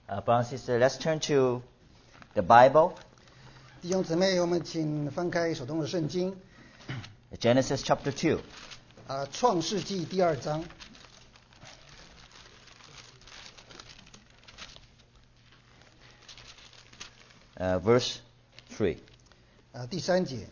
Brothers and sisters, let's turn to the Bible. 弟兄姊妹，我们请翻开手中的圣经， Genesis chapter 2. 创世纪第2章， verse 3. 第3节。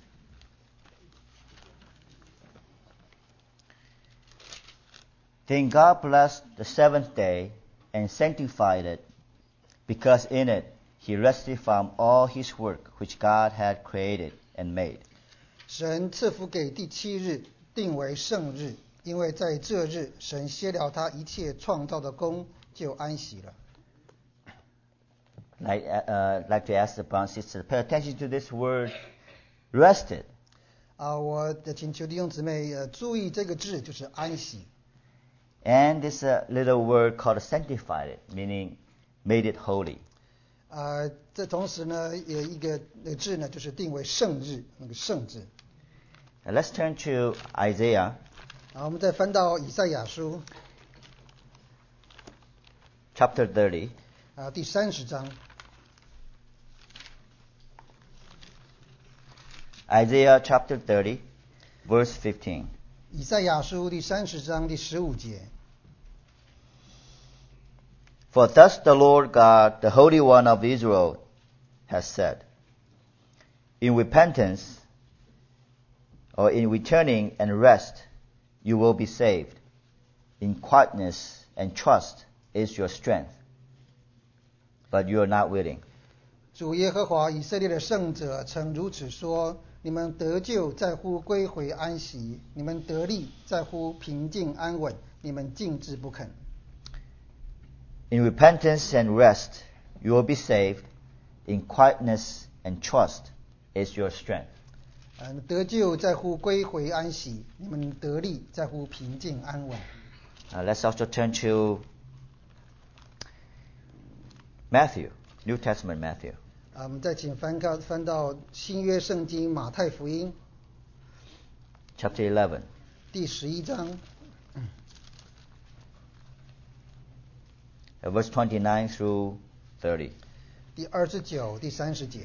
Then God blessed the seventh day and sanctified it, because in it he rested from all his work which God had created and made. 神赐福给第7日，定为圣日，因为在这日，神歇了他一切创造的功，就安息了。 Like to ask the brothers and sisters, pay attention to this word, rested. 我请求弟兄姊妹注意这个字，就是安息。 And this little word called sanctified, meaning made it holy. 这同时呢，有一个字呢，就是定为圣日，那个圣字。 Now let's turn to Isaiah 我们再翻到以赛亚书 chapter 30. 第30章。 Isaiah chapter 30, verse 15. 以赛亚书第30章第15节。 For thus the Lord God, the Holy One of Israel, has said, in repentance, or in returning and rest, you will be saved. In quietness and trust is your strength. But you are not willing. 主耶和华以色列的圣者曾如此说：你们得救在乎归回安息，你们得力在乎平静安稳，你们静止不肯。 In repentance and rest, you will be saved. In quietness and trust is your strength. 得救在乎归回安息，你们得力在乎平静安稳。 Let's also turn to Matthew, New Testament Matthew. 我们再请翻到新约圣经马太福音 Chapter 11. 第11章。 Verse 29 through 30. 第29、第30节。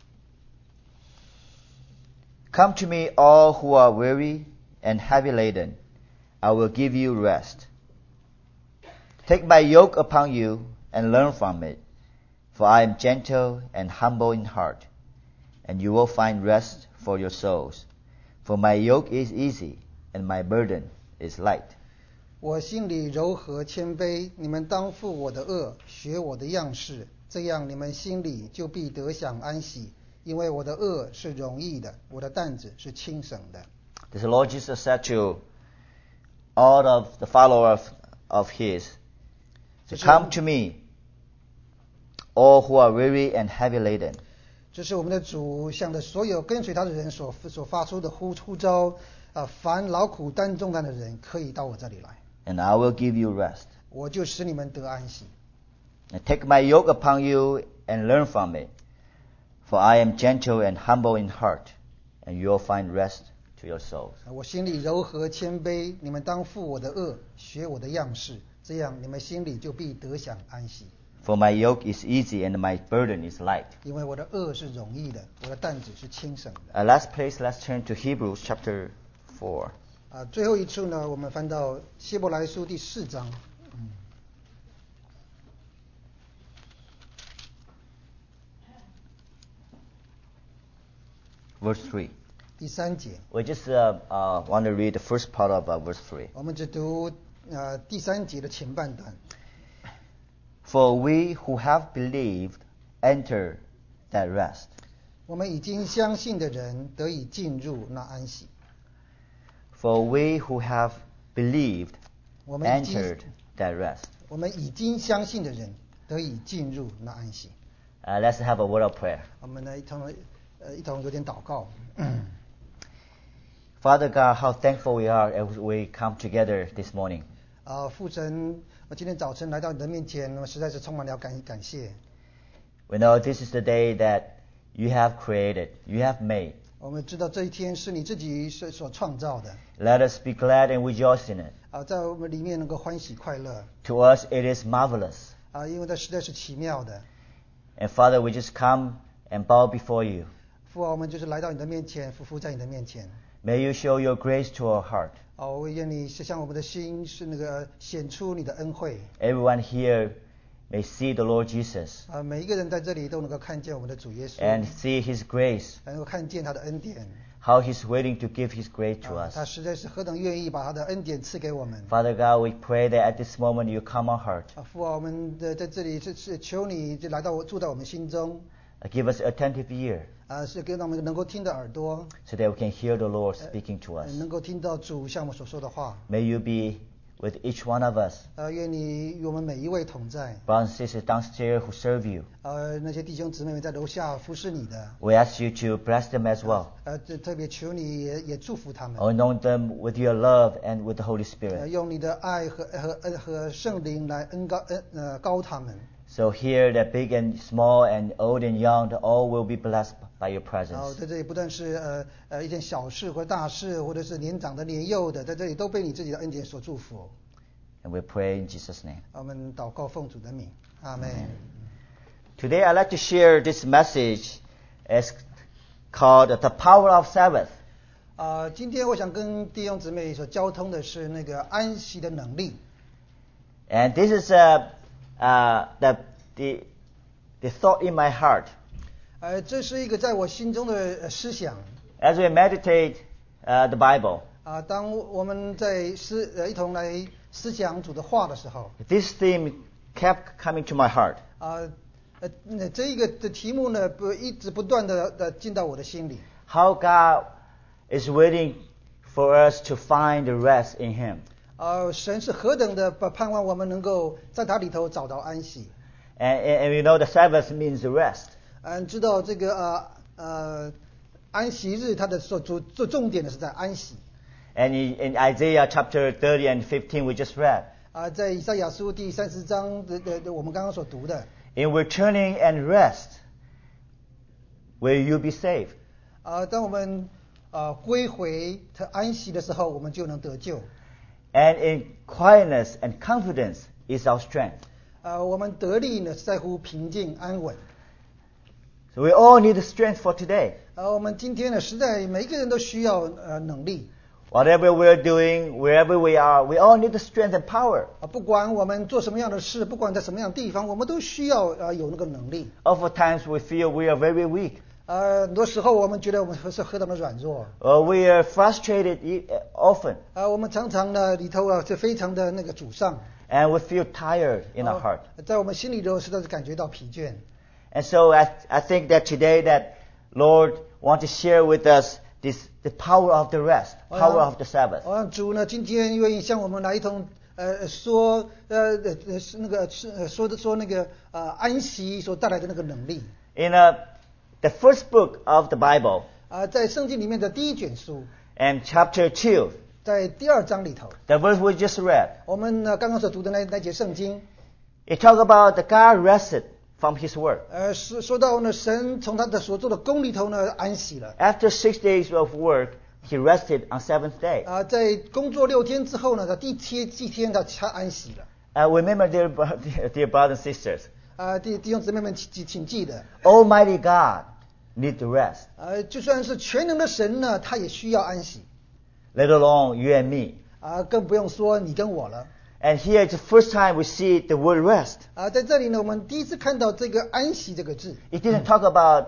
Come to me, all who are weary and heavy laden. I will give you rest. Take my yoke upon you and learn from it, for I am gentle and humble in heart, and you will find rest for your souls. For my yoke is easy and my burden is light. 我心里柔和谦卑，你们当负我的恶，学我的样式，这样你们心里就必得享安息，因为我的恶是容易的，我的担子是轻省的。 The Lord Jesus said to all of the followers of His, Come to me, all who are weary and heavy laden. 这是我们的主向着所有跟随他的人所发出的呼召。凡劳苦担重担的人，可以到我这里来。 And I will give you rest. 我就使你们得安息。 And take my yoke upon you and learn from it. For I am gentle and humble in heart, and you will find rest to your souls. 我心里柔和谦卑，你们当负我的恶，学我的样式，这样你们心里就必得享安息。 For my yoke is easy and my burden is light. 因为我的恶是容易的，我的担子是轻省的。 Let's turn to Hebrews chapter 4. 最后一处呢，我们翻到希伯来书第4章。 Verse 3. 第3节。 We just want to read the first part of verse 3. 我们只读第3节的前半段。 For we who have believed enter that rest. 我们已经相信的人得以进入那安息。 For we who have believed entered that rest. 我们已经相信的人得以进入那安息。 Let's have a word of prayer. 我们来一同有点祷告。 Father God, how thankful we are as we come together this morning. 父神，我今天早晨来到你的面前，我实在是充满了感谢。 We know this is the day that you have created, you have made. 我们知道这一天是你自己所创造的。 Let us be glad and rejoice in it. 在我们里面能够欢喜快乐。 To us it is marvelous. 因为它实在是奇妙的。 And Father, we just come and bow before you. 父啊，我们就是来到你的面前，匍匐在你的面前。 May you show your grace to our heart. 我愿你是向我们的心是显出你的恩惠。 Everyone here may see the Lord Jesus 每一个人在这里都能够看见我们的主耶稣， and see His grace, 能够看见他的恩典。 how He's willing to give His grace to 他 us. 实在是何等愿意把他的恩典赐给我们。 Father God, we pray that at this moment you calm our heart. 父啊，我们在这里是求你就住在我们心中， Give us attentive ear 是给我们能够听的耳朵， so that we can hear the Lord speaking to us. 能够听到主向我们所说的话。 May you be with each one of us, 愿你与我们每一位同在。 brothers and sisters downstairs who serve you. 那些弟兄姊妹们在楼下服侍你的， We ask you to bless them as well. 特别求你也祝福他们， Anoint them with your love and with the Holy Spirit. 用你的爱和圣灵来高他们。 So here, that big and small and old and young, all will be blessed by your 在 presence. 这里不但是一件小事或大事，或者是年长的年幼的，在这里都被你自己的恩典所祝福。 And we pray in Jesus' name. 我们祷告奉主的名，阿门。 Today, I'd like to share this message as called The Power of Sabbath. 今天我想跟弟兄姊妹所交通的是那个安息的能力。 And this is the thought in my heart. 这是一个在我心中的思想。 As we meditate the Bible, 当我们在一同来思想主的话的时候， this theme kept coming to my heart. 这一个的题目呢，一直不断的进到我的心里。 How God is waiting for us to find the rest in Him. 神是何等的盼望我们能够在他里头找到安息。 And we know the Sabbath means the rest. 知道这个安息日，它的重点的是在安息。 And in Isaiah chapter 30 and 15 we just read, 在以赛亚书第30章的我们刚刚所读的， in returning and rest will you be saved. 当我们归回他安息的时候，我们就能得救。 And in quietness and confidence is our strength. 我们得力呢，是在乎平静安稳。 So we all need the strength for today. 我们今天呢，实在每一个人都需要能力。 Whatever we're doing, wherever we are, we all need the strength and power. 不管我们做什么样的事，不管在什么样的地方，我们都需要有那个能力。 Oftentimes we feel we are very weak. 很多时候我们觉得我们是何等的软弱。 We are frustrated often. 我们常常呢里头是非常的那个沮丧。 And we feel tired in our heart. 在我们心里头实在是感觉到疲倦。 And so I think that today that Lord want to share with us the power of the rest, power of the Sabbath. 主呢今天愿意向我们来一同说那个安息所带来的那个能力。 In the first book of the Bible, 在圣经里面的第一卷书 and chapter 2, 在第2章里头， the verse we just read, 我们刚刚所读的那节圣经， it talks about the God rested from His work. 说到呢，神从他的所做的工里头呢安息了。 After 6 days of work, He rested on seventh day. 在工作6天之后呢，他第7天他安息了。 Remember, dear brothers and sisters, 弟兄姊妹们，请记得 Almighty God needs rest. 就算是全能的神呢，他也需要安息。 Let alone you and me. 更不用说你跟我了。 And here it's the first time we see the word rest. 在这里呢，我们第一次看到这个安息这个字。 It didn't talk about,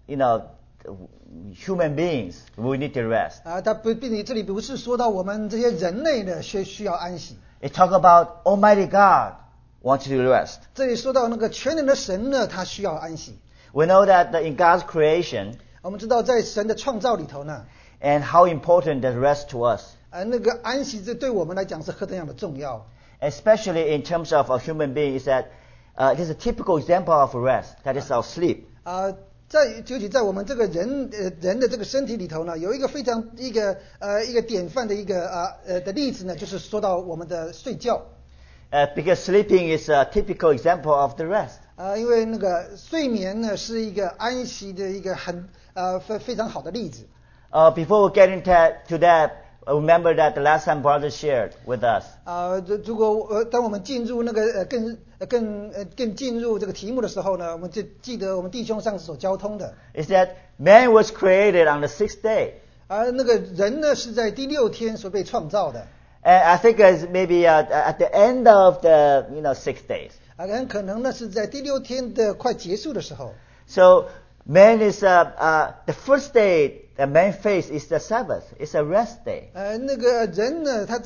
human beings who need to rest. 它这里不是说到我们这些人类呢需要安息。 It talk about Almighty God wants to rest. 这里说到那个全能的神呢，他需要安息。 We know that in God's creation, 我们知道在神的创造里头呢， and how important that rest to us. 那个安息这对我们来讲是何等样的重要。 Especially in terms of a human being, is that it is a typical example of rest. That is our sleep. 尤其在我们这个人的这个身体里头呢，有一个非常一个典范的一个的例子呢，就是说到我们的睡觉。 Because sleeping is a typical example of the rest. 因为那个睡眠呢是一个安息的一个非常好的例子。 Before we get into that, remember that the last time brother shared with us. 如果当我们进入那个更进入这个题目的时候呢，我们就记得我们弟兄上次所交通的。 Is that man was created on the sixth day. 而那个人呢是在第6天所被创造的。 And I think it's maybe at the end of the 6 days. 很可能呢是在第6天的快结束的时候。 So man is the first day that man face is the Sabbath. It's a rest day. 那个人呢，他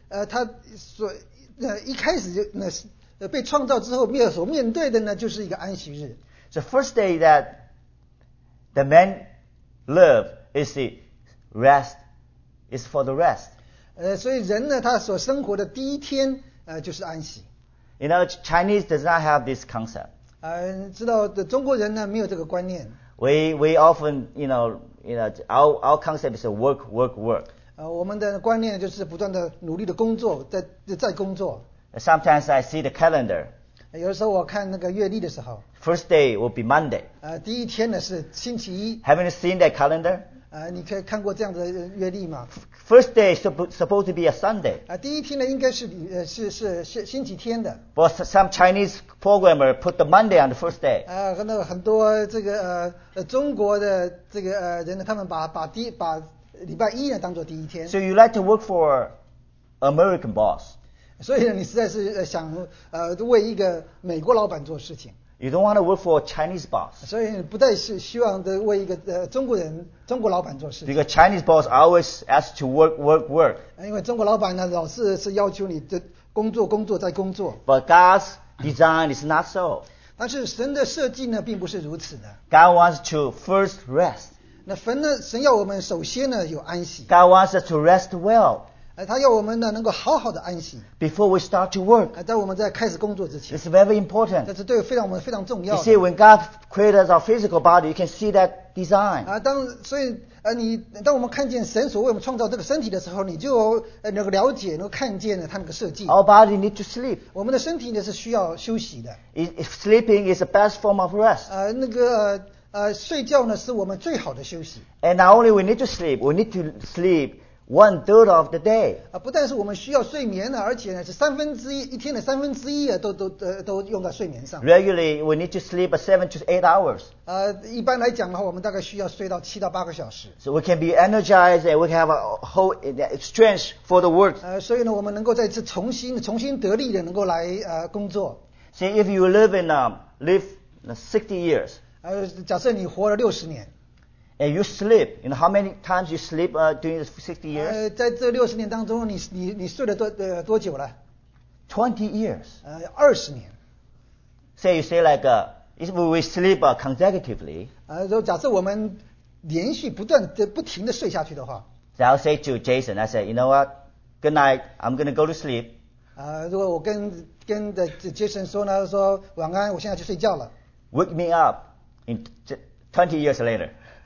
一开始就被创造之后所面对的呢就是一个安息日。 The first day that the man live is the rest. Is for the rest. 所以人呢，他所生活的第1天就是安息。 Chinese does not have this concept. 知道的中国人呢没有这个观念。 We often our concept is work. 我们的观念就是不断的努力的工作，再工作。 Sometimes I see the calendar. 有的时候我看那个月历的时候。 First day will be Monday. 第1天呢是星期一。 Haven't you seen that calendar? 你可以看过这样的月历吗？ First day is supposed to be a Sunday. 第1天呢应该是星期天的。 But some Chinese programmer put the Monday on the first day. 那很多这个中国的这个人呢，他们把礼拜一呢当做第1天。 So you like to work for American boss. 所以呢，你实在是想为一个美国老板做事情。 You don't want to work for a Chinese boss. 所以不再是希望为一个中国老板做事情。 Because Chinese boss always asks to work. 因为中国老板呢老是要求你的工作再工作。 But God's design is not so. 但是神的设计呢并不是如此的。 God wants to first rest. 那神要我们首先呢有安息。 God wants us to rest well. 他要我们呢能够好好的安息。 Before we start to work. 在我们在开始工作之前。 It's very important. 这是对我们非常重要的。 You see, when God created our physical body, you can see that design. 所以当我们看见神所为我们创造这个身体的时候，你就能够了解，能够看见呢他那个设计。 Our body need to sleep. 我们的身体呢是需要休息的。 If sleeping is the best form of rest. 睡觉呢是我们最好的休息。 And not only we need to sleep, we need to sleep 1/3 of the day. 不但是我们需要睡眠呢，而且呢是一天的1/3都用在睡眠上。 Regularly, we need to sleep 7 to 8 hours. 一般来讲的话，我们大概需要睡到7到8个小时。 So we can be energized and we can have a whole strength for the work. 所以呢，我们能够再次重新得力的能够来工作。 See, if you live 60 years. 假设你活了60年。 And you sleep. How many times you sleep during the 60 years? 在这60年当中，你睡了多久了 ？20 years. 20年。 You say like if we sleep consecutively. 假设我们连续不停的睡下去的话。 So I'll say to Jason, I say, you know what? Good night. I'm going to go to sleep. 如果我跟Jason 说呢，说晚安，我现在去睡觉了。 Wake me up in 20 years later.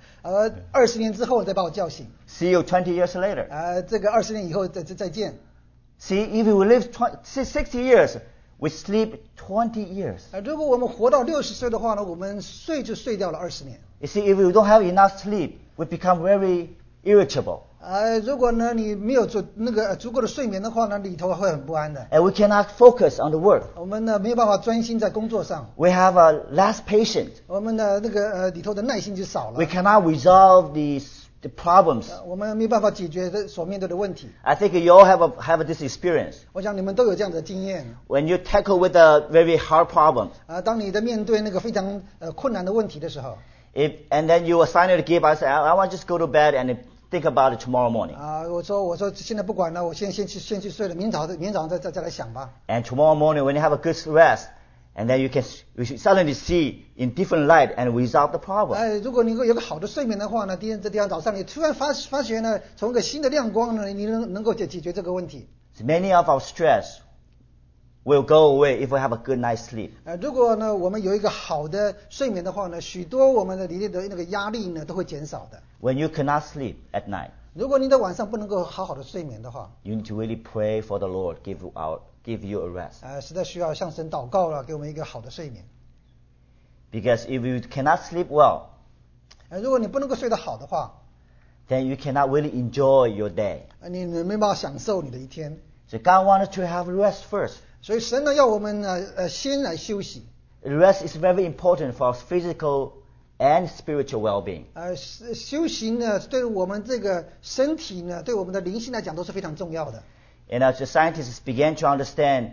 20年之后再把我叫醒。 See you 20 years later. 这个20年以後再見。 See, if we live 60 years, we sleep 20 years. 如果我們活到60歲的話呢，我們睡掉了20年。 You see, if we don't have enough sleep, we become very irritable. 如果呢你沒有足夠的睡眠的話呢，裡頭會很不安的。 And we cannot focus on the work. 我們呢沒有辦法專心在工作上。 We have less patience. 我們的裡頭的耐心就少了。 We cannot resolve the problems. 我們沒有辦法解決所面對的問題。 I think you all have this experience. 我想你們都有這樣的經驗。 When you tackle with a very hard problem. 當你在面對那個非常困難的問題的時候。 And then you assign it to give us, I want to just go to bed and think about it tomorrow morning. 我說現在不管了，我先去睡了，明早上再來想吧。 And tomorrow morning when you have a good rest, and then you suddenly see in different light and resolve the problem. 如果你有個好的睡眠的話呢，第二天早上你突然發覺呢，從一個新的亮光呢，你能夠解決這個問題。 So many of our stress will go away if we have a good night's sleep. 如果呢我們有一個好的睡眠的話呢，許多我們的裡面的那個壓力呢都會減少的。 When you cannot sleep at night, 如果你在晚上不能夠好好的睡眠的話， you need to really pray for the Lord give you a rest. 實在需要向神禱告了，給我們一個好的睡眠。 Because if you cannot sleep well, 如果你不能夠睡得好的話， then you cannot really enjoy your day. 你没办法享受你的一天。 So God wanted to have rest first. 所以神呢要我们先来休息。 Rest is very important for our physical and spiritual well-being. 修行呢对我们这个身体呢，对我们的灵性来讲都是非常重要的。 And as the scientists began to understand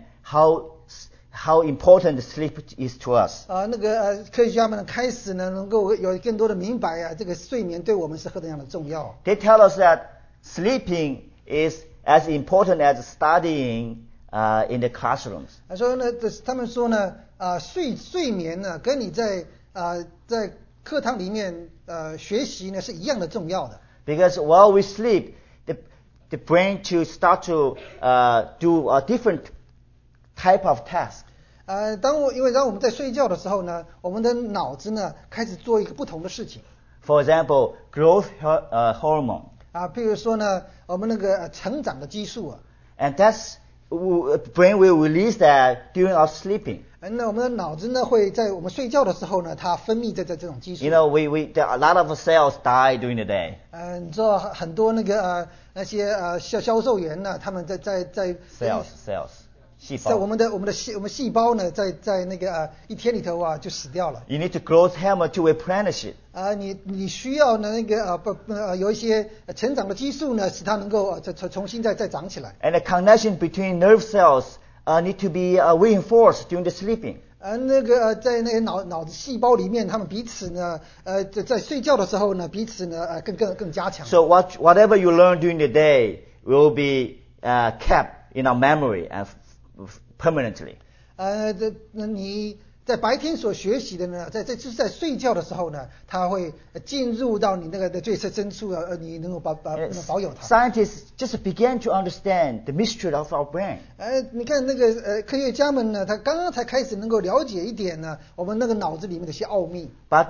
how important sleep is to us. 科学家们开始呢能够有更多的明白这个睡眠对我们是何等样的重要。 They tell us that sleeping is as important as studying in the classrooms. 他们说呢，睡眠呢跟你在课堂里面学习呢是一样的重要的。 Because while we sleep, the brain to start to do a different type of task. 因为当我们在睡觉的时候呢，我们的脑子呢开始做一个不同的事情。 For example, growth hormone. 譬如说呢，我们那个成长的激素 And brain will release that during our sleeping. 那我们的脑子呢会在我们睡觉的时候呢，它分泌这种激素。 You know, a lot of cells die during the day. 你知道很多那些销售员呢，他们在 cells 细胞。 在我们细胞呢，在那个一天里头就死掉了。 You need to growth hormone to replenish it. 你需要呢有一些成长的激素呢，使它能够重新再长起来。 And the connection between nerve cells need to be reinforced during the sleeping. 在那个脑子细胞里面，他们彼此呢在睡觉的时候呢，彼此呢更加强。 So whatever you learn during the day will be kept in our memory and permanently. 你在白天所学习的呢，在睡觉的时候呢，它会进入到你那个的最深处，你能够保有它。 Scientists just began to understand the mystery of our brain. 你看那个科学家们呢，他刚刚才开始能够了解一点呢，我们那个脑子里面的一些奥秘。 But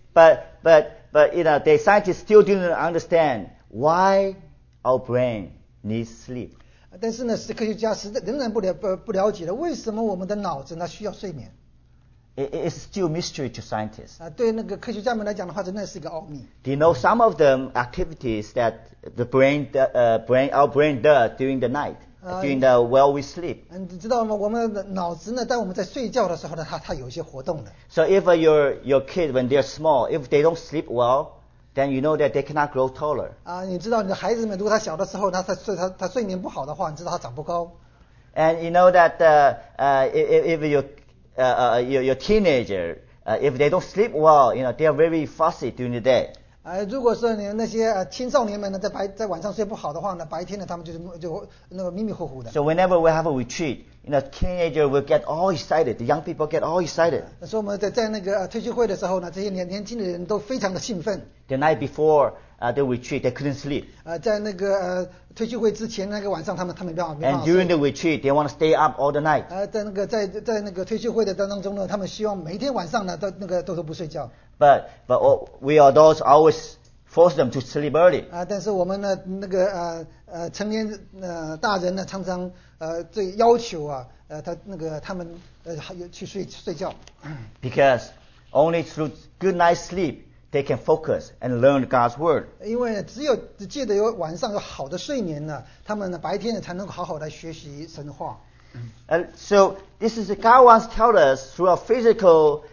you know, the scientists still didn't understand why our brain needs sleep. 但是呢，科学家仍然不了解了为什么我们的脑子呢需要睡眠。 It's still mystery to scientists. 对那个科学家们来讲的话，真的是一个奥秘。 Do you know some of the activities that our brain does during the night, while we sleep? 你知道吗？我们的脑子呢，当我们在睡觉的时候呢，它有一些活动的。 So if your kid when they're small, if they don't sleep well, then you know that they cannot grow taller. 你知道你的孩子们，如果他小的时候，他睡眠不好的话，你知道他长不高。 And you know that if your teenager, if they don't sleep well, you know, they are very fussy during the day. 如果说你那些青少年们呢，在晚上睡不好的话呢，白天呢他们就那个迷迷糊糊的。 So whenever we have a retreat, you know, teenager will get all excited. The young people get all excited. 所以我们在那个退休会的时候呢，这些年轻的人都非常的兴奋。 The night before the retreat, they couldn't sleep. 在那个退休会之前那个晚上，他们没办法 And during the retreat, they want to stay up all the night. 在那个退休会的当中呢，他们希望每天晚上呢都不睡觉。 But we adults always force them to sleep early. 但是我们呢那个成年大人呢常常最要求他们去睡觉。 Because only through good night's sleep they can focus and learn God's word. 因为只有借着晚上有好的睡眠呢，他们呢白天呢才能够好好来学习神话。 So this is God wants to tell us through our physical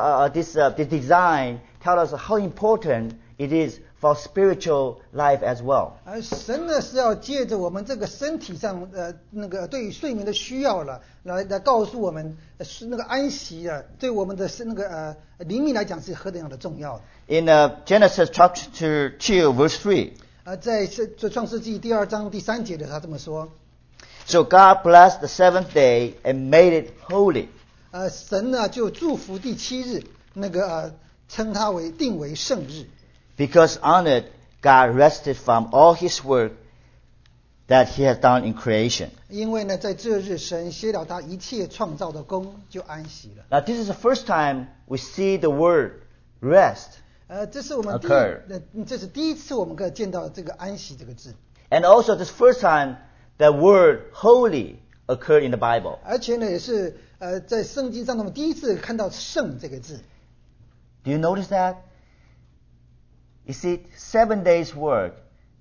the design tell us how important it is for spiritual life as well. 神呢是要借着我们这个身体上那个对于睡眠的需要了，来告诉我们那个安息对我们的那个灵命来讲是何等样的重要的。 In Genesis chapter 2 verse 3. 在创世纪第2章第3节的他这么说。 So God blessed the seventh day and made it holy. 神呢就祝福第7日，那个称它定为圣日。 Because on it, God rested from all His work that He has done in creation. 因为呢，在这日神歇了他一切创造的功，就安息了。 Now, this is the first time we see the word rest. 这是我们这是第一次我们可以见到这个安息这个字。 And also, this first time the word holy occurred in the Bible. 而且呢，也是在圣经上我们第一次看到圣这个字。 Do you notice that? You see, 7 days' work,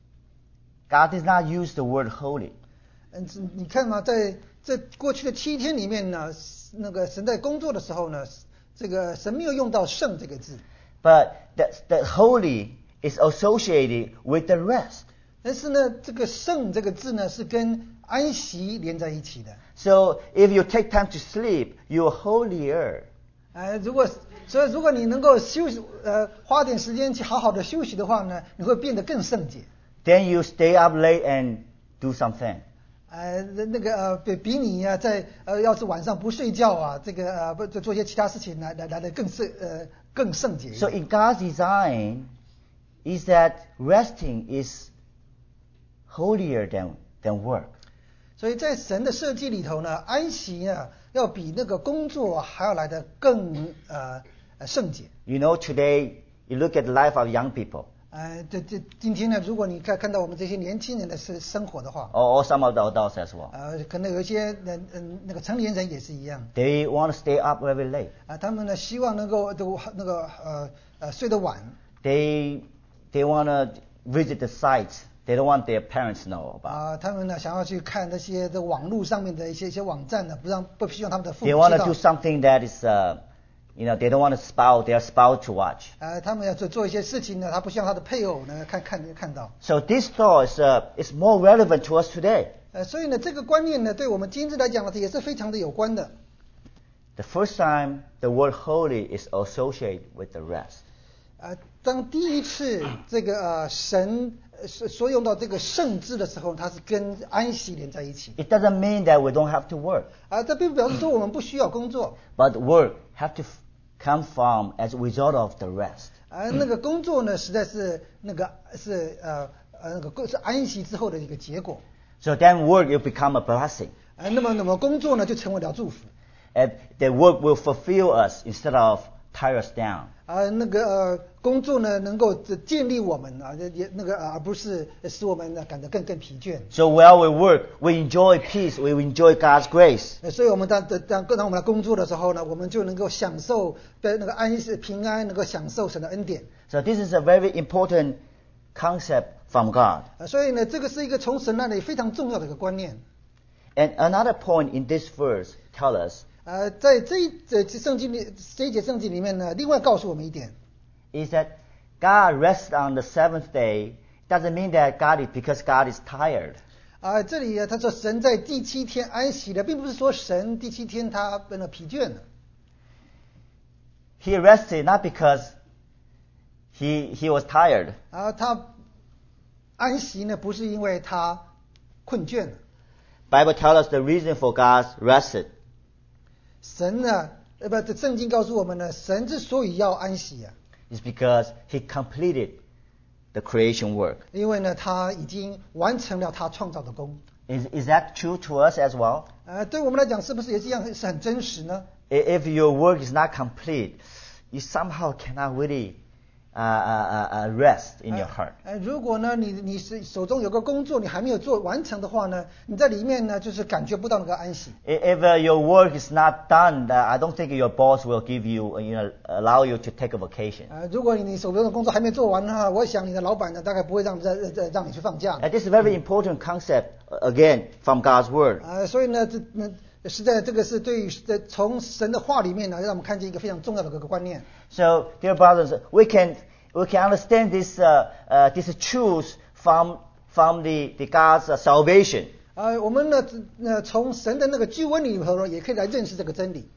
God does not use the word holy. 你看嘛，在这过去的7天里面呢，那个神在工作的时候呢，这个神没有用到圣这个字。 But the holy is associated with the rest. 但是呢，这个圣这个字呢，是跟安息连在一起的。 So if you take time to sleep, you're holier. 所以如果你能够休息，花点时间去好好的休息的话呢，你会变得更圣洁。 Then you stay up late and do something. 比你啊，要是晚上不睡觉啊，不做些其他事情来的更圣洁。 So in God's design, is that resting is holier than work. 所以在神的设计里头呢，安息啊，要比那个工作还要来的更圣洁。 You know, today you look at the life of young people. 今天呢，如果你看到我们这些年轻人的生活的话， Or some of the adults as well. 可能有一些那个成年人也是一样。 They want to stay up very late. 他们呢希望能够睡得晚。 They want to visit the sites. They don't want their parents to know about. 他们呢想要去看那些在网络上面的一些网站呢，不希望他们的父母 They 知 want 道。 to do something that is, they don't want their spouse to watch. 他们要做一些事情呢，他不希望他的配偶呢看到。 So this thought is more relevant to us today. 所以呢，这个观念呢，对我们今日来讲呢，也是非常的有关的。 The first time the word holy is associated with the rest. 当第一次这个神所用到这个圣字的时候，它是跟安息连在一起。 It doesn't mean that we don't have to work. 这并不表示说我们不需要工作。 But work have to come from as a result of the rest. 那个工作呢，实在是是安息之后的一个结果。 So then work will become a blessing. 那么工作呢，就成为了祝福。 And the work will fulfill us instead of tie us down. 工作呢，能够建立我们而不是使我们感到更疲倦。 So while we work, we enjoy peace, we enjoy God's grace. 所以我们当我们来工作的时候呢，我们就能够享受那个平安，能够享受神的恩典。 So this is a very important concept from God. 所以呢，这个是一个从神那里非常重要的一个观念。 And another point in this verse tell us 在这一节圣经里面呢，另外告诉我们一点 is that God rests on the seventh day. Doesn't mean that because God is tired. 这里他说神在第7天安息了，并不是说神第7天他疲倦了。 He rested not because he was tired. 他安息呢，不是因为他困倦了。 Bible tells us the reason for God's rested. 神呢，圣经告诉我们呢，神之所以要安息啊， is because he completed the creation work. 因为呢，他已经完成了他创造的功。 Is that true to us as well? 对我们来讲，是不是也这样是很真实呢？ If your work is not complete, you somehow cannot really rest in your heart. 如果呢，你是手中有个工作，你还没有完成的话呢，你在里面呢，就是感觉不到那个安息。 If your work is not done, I don't think your boss will give you, allow you to take a vacation. 如果你手中的工作还没做完的话，我想你的老板呢，大概不会让你去放假。 This is a very important concept, again, from God's word. 所以呢，实在这个是从神的话里面呢，让我们看见一个非常重要的一个观念。 So, dear brothers, we can understand this truth from the God's salvation. 我们呢，从神的那个救恩里头呢，也可以来认识这个真理。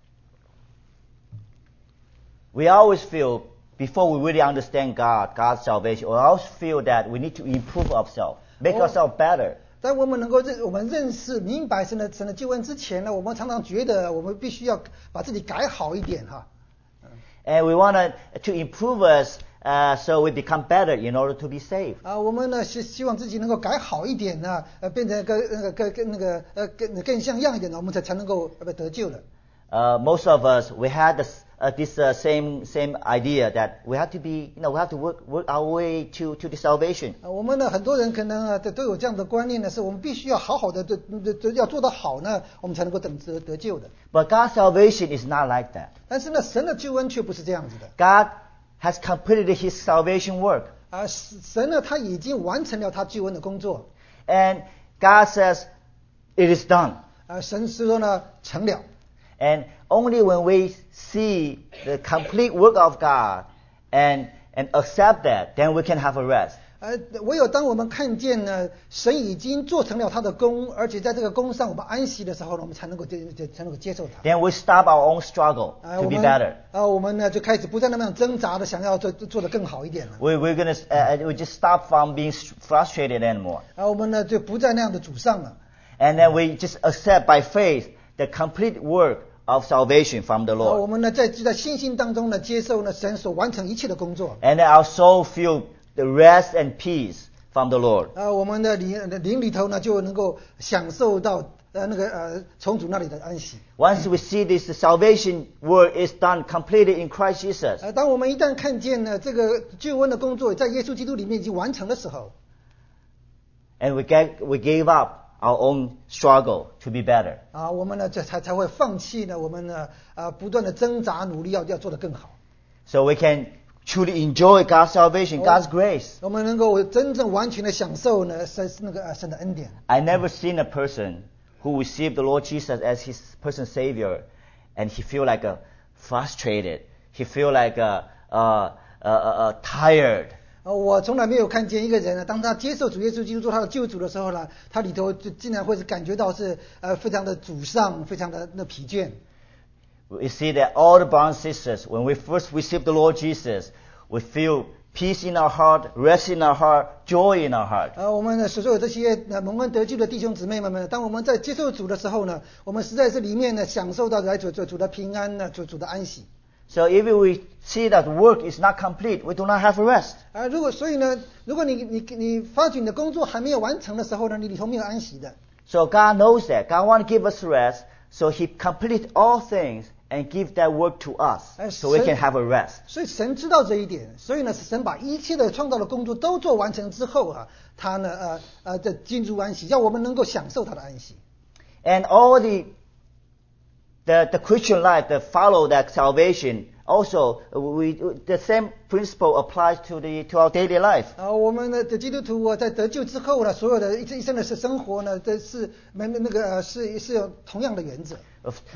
We always feel, before we really understand God's salvation, we always feel that we need to improve ourselves, make ourselves better. 在我们认识明白神的救恩之前呢，我们常常觉得我们必须要把自己改好一点哈。 And we want to improve us so we become better in order to be saved. 我们呢是希望自己能够改好一点呢，变成更像样一点呢，我们才能够得救的。 Most of us, we had this same idea that we have to be, we have to work our way to the salvation. 我们呢很多人可能都有这样的观念呢，是我们必须要好好的要做得好呢，我们才能够得救的。 But God's salvation is not like that. 但是呢，神的救恩却不是这样子的。 God has completed his salvation work. 神呢，他已经完成了他救恩的工作。 And God says, it is done. 神是说呢，成了。 And only when we see the complete work of God and accept that, then we can have a rest. 唯有当我们看见呢，神已经做成了他的工，而且在这个工上我们安息的时候呢，我们才能够接受他。 Then we stop our own struggle to be better. 我们呢就开始不再那么挣扎的想要做得更好一点了。 We just stop from being frustrated anymore. 我们呢就不再那样的沮丧了。 And then we just accept by faith the complete work of salvation from the Lord. 我们呢在信心当中呢接受呢神所完成一切的工作。 And then our soul feel the rest and peace from the Lord. 我们的灵里头呢就能够享受到从主那里的安息。 Once we see this, the salvation work is done completely in Christ Jesus. 当我们一旦看见呢这个救恩的工作在耶稣基督里面已经完成的时候， And we gave up our own struggle to be better. 我们呢才会放弃呢我们呢不断的挣扎努力要做得更好。 So we can truly enjoy God's salvation, God's grace. 我们能够真正完全的享受呢神的恩典。 I never seen a person who received the Lord Jesus as his personal Savior, and he feel like frustrated. He feel like tired. 我从来没有看见一个人呢，当他接受主耶稣基督做他的救主的时候呢，他里头就竟然会是感觉到是非常的沮丧，非常的疲倦。 We see that all the brothers and sisters, when we first receive the Lord Jesus, we feel peace in our heart, rest in our heart, joy in our heart. 我们所有这些蒙恩得救的弟兄姊妹们，当我们在接受主的时候呢，我们实在是里面呢享受到来主的平安呢，主的安息。 So if we see that work is not complete, we do not have a rest. 所以呢，如果你发觉你的工作还没有完成的时候呢，你里头没有安息的。 So God knows that. God wants to give us rest, so He completed all things and give that work to us, so we can have a rest. 所以神知道这一点，所以呢，神把一切的创造的工作都做完成之后他呢进入安息，让我们能够享受他的安息。 And all the Christian life that follow that salvation, also the same principle applies to our daily life. 我们的基督徒在得救之后呢，所有的一生的生活呢，这是是有同样的原则。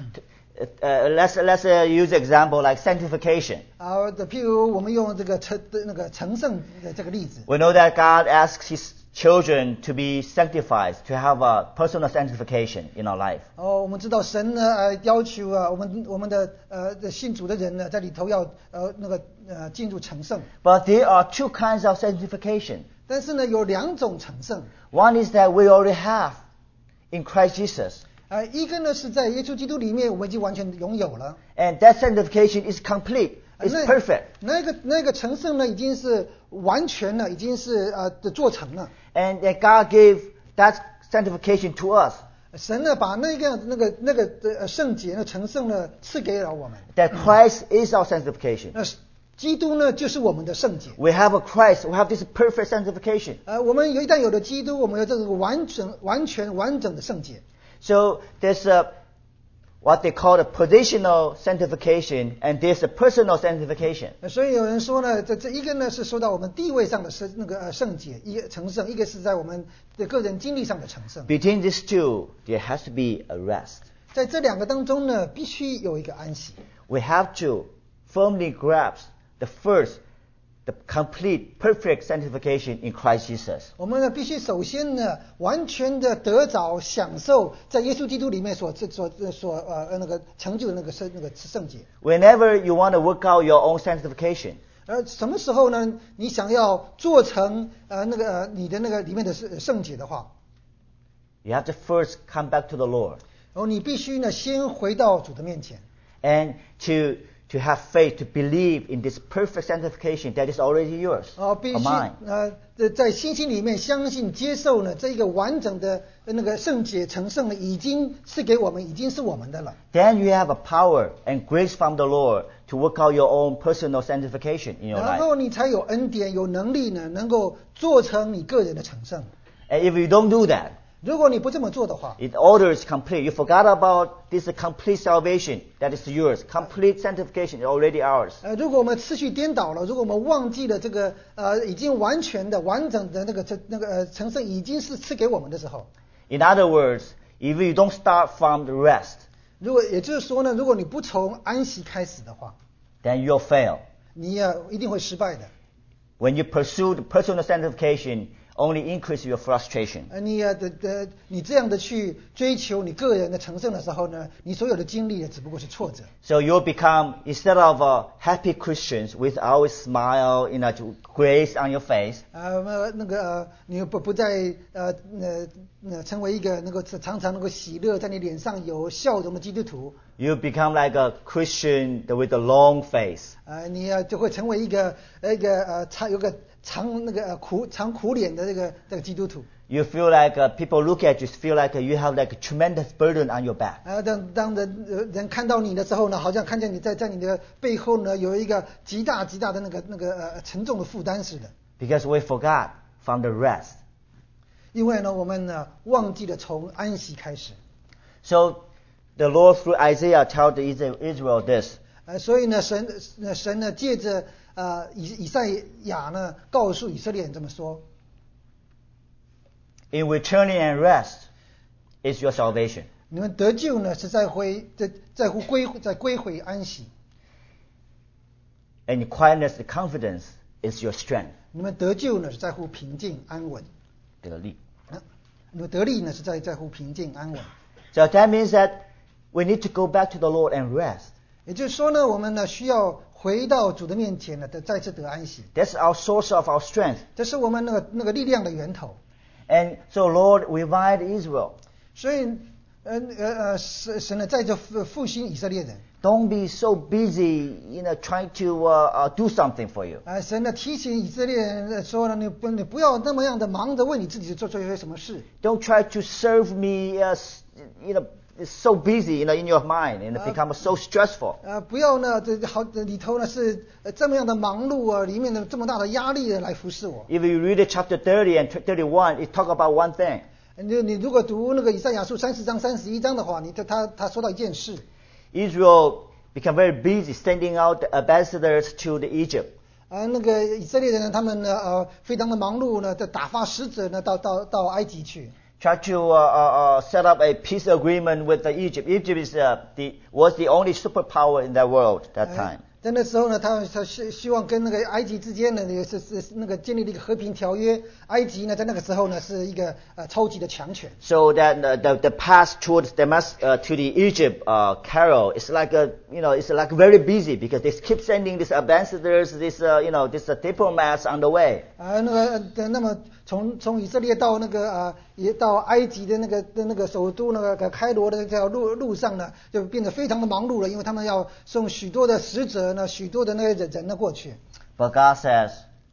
Let's use example like sanctification. 譬如我们用这个成圣的这个例子。 We know that God asks His children to be sanctified, to have a personal sanctification in our life. 我们知道神呢要求我们的信主的人呢在里头要进入成圣。 But there are two kinds of sanctification. 但是呢有两种成圣。 One is that we already have in Christ Jesus. 一个呢是在耶稣基督里面我们已经完全拥有了。 And that sanctification is complete. It's perfect. 那个成圣呢已经是完全了，已经是做成了。 And that God gave that sanctification to us. 神呢把那个圣洁呢成圣呢赐给了我们。 That Christ is our sanctification. 基督呢就是我们的圣洁。 We have a Christ. We have this perfect sanctification. 我们一旦有了基督，我们有这个完整的圣洁。 So there's what they call a positional sanctification, and there's a personal sanctification. 所以有人说呢，这一个呢是说到我们地位上的圣洁，一个成圣，一个是在我们的个人经历上的成圣。 Between these two, there has to be a rest. 在这两个当中呢，必须有一个安息。 We have to firmly grasp the complete, perfect sanctification in Christ Jesus. 我们呢必须首先呢完全的得着享受在耶稣基督里面所成就的那个圣洁。 Whenever you want to work out your own sanctification, 什么时候呢？你想要做成你的里面的圣洁的话， you have to first come back to the Lord. 你必须呢先回到主的面前。 And to have faith, to believe in this perfect sanctification that is already yours, 必 or 须 mine. 在信心里面相信接受呢这一个完整的圣洁成圣呢已经是给我们，已经是我们的了。 Then you have a power and grace from the Lord to work out your own personal sanctification in your 然后 life. 你才有恩典有能力呢能够做成你个人的成圣。 And if you don't do that, 如果你不这么做的话， it orders complete. You forgot about this complete salvation that is yours. Complete sanctification is already ours. 如果我们次序颠倒了，如果我们忘记了这个已经完全的完整的那个成圣已经是赐给我们的时候， In other words, if you don't start from the rest, 也就是说呢，如果你不从安息开始的话， then you'll fail. 你一定会失败的。 When you pursue the personal sanctification, only increase your frustration. 你这样的去追求你个人的成圣的时候呢，你所有的经历只不过是挫折。 So you'll become, instead of happy Christians with always smile, grace on your face, 你不再成为一个能够常常能够喜乐在你脸上有笑容的基督徒。 you become like a Christian with a long face. 你就会成为一个有个长苦脸的这个基督徒。 You feel like people look at you, feel like you have like a tremendous burden on your back. 当人看到你的时候呢，好像看见你在你的背后呢有一个极大的那个沉重的负担似的。 Because we forgot from the rest. 因为呢，我们呢忘记了从安息开始。 So the Lord through Isaiah told Israel this. 所以呢，神呢借着以赛亚呢告诉以色列人这么说。 In returning and rest is your salvation. 你们得救呢是在乎归回安息。 And quietness and confidence is your strength. 你们得救呢是在乎平静安稳。 得力。 你们得力呢是在乎平静安稳。 So that means that we need to go back to the Lord and rest. 也就是说呢，我们呢需要回到主的面前呢，再次得安息。 That's our source of our strength. 这是我们那个力量的源头。 And so Lord revive Israel. 所以神呢在这复兴以色列人。 Don't be so busy, trying to do something for you. 神呢提醒以色列人说呢，你不要那么样的忙着为你自己做一些什么事。 Don't try to serve me, it's so busy, in your mind, and it becomes so stressful. 不要呢里头呢是这么样的忙碌啊，里面的这么大的压力来服侍我。 If you read chapter 30 and 31, it talk about one thing. 你如果读那个以赛亚书30章31章的话，他说到一件事。 Israel became very busy sending out the ambassadors to the Egypt. 那个以色列人呢，他们呢非常的忙碌呢，打发使者呢到埃及去。 Try to set up a peace agreement with Egypt. Egypt was the only superpower in that world that time. 在那时候呢，他希望跟那个埃及之间呢，也是那个建立了一个和平条约。埃及呢，在那个时候呢，是一个超级的强权。 So that the path towards to the Egypt carol is like it's like very busy because they keep sending these ambassadors, this diplomats on the way. 那么从以色列到那个也到埃及的那个首都那个开罗的这条路上呢，就变得非常的忙碌了，因为他们要送许多的使者呢，许多的那些人呢过去。 But God says,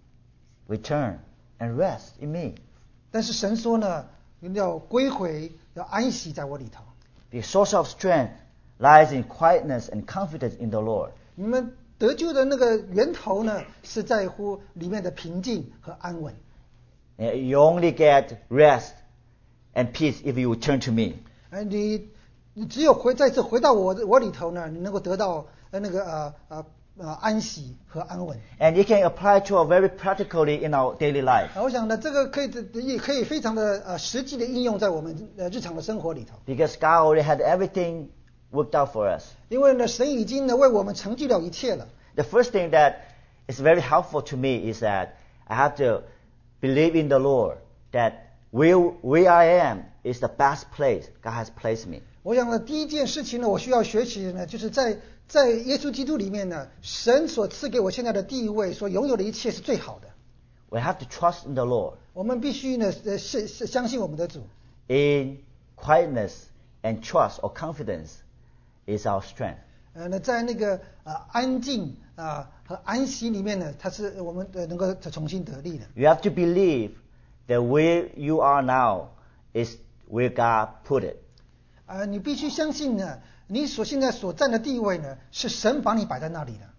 return and rest in me. 但是神说呢，要归回，要安息在我里头。 The source of strength lies in quietness and confidence in the Lord. 你们得救的那个源头呢，是在乎里面的平静和安稳。 You only get rest and peace if you turn to me. 你只有再次回到我里头呢，你能够得到那个安息和安稳。 And it can apply to us very practically in our daily life. 我想呢，这个也可以非常的实际的应用在我们日常的生活里头。 Because God already had everything worked out for us. 因为呢，神已经呢为我们成就了一切了。 The first thing that is very helpful to me is that I have to believe in the Lord that where I am is the best place God has placed me. 我想呢，第一件事情呢，我需要学习的呢，就是在耶稣基督里面呢，神所赐给我现在的地位，所拥有的一切是最好的。 We have to trust in the Lord. 我们必须呢相信我们的主。 In quietness and trust or confidence is our strength. 那在那个安静和安息里面呢，它是我们能够重新得力的。 You have to believe that where you are now is where God put it. 你必须相信呢，你现在所占的地位呢，是神把你摆在那里的。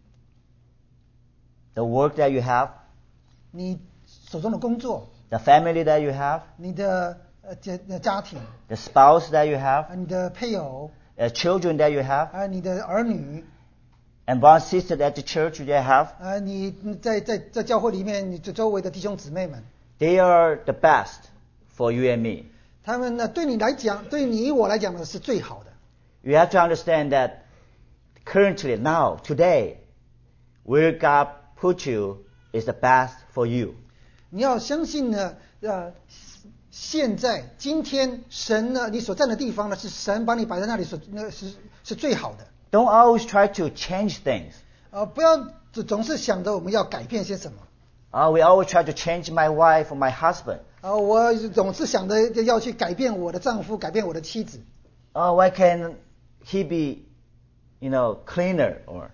The work that you have, 你手中的工作， the family that you have, 你的家庭， the spouse that you have, 你的配偶， children that you have, 你的儿女， and brothers and sisters at the church that you have, 你在教会里面你周围的弟兄姊妹们， they are the best for you and me. 他们呢对你来讲，对你我来讲呢是最好的。 You have to understand that currently, now, today, where God put you is the best for you. 你要相信呢，现在今天神呢，你所站的地方呢，是神把你摆在那里是最好的。 Don't always try to change things. 不要总是想着我们要改变些什么。 We always try to change my wife or my husband. 我总是想着要去改变我的丈夫，改变我的妻子。 Why can he be, cleaner or?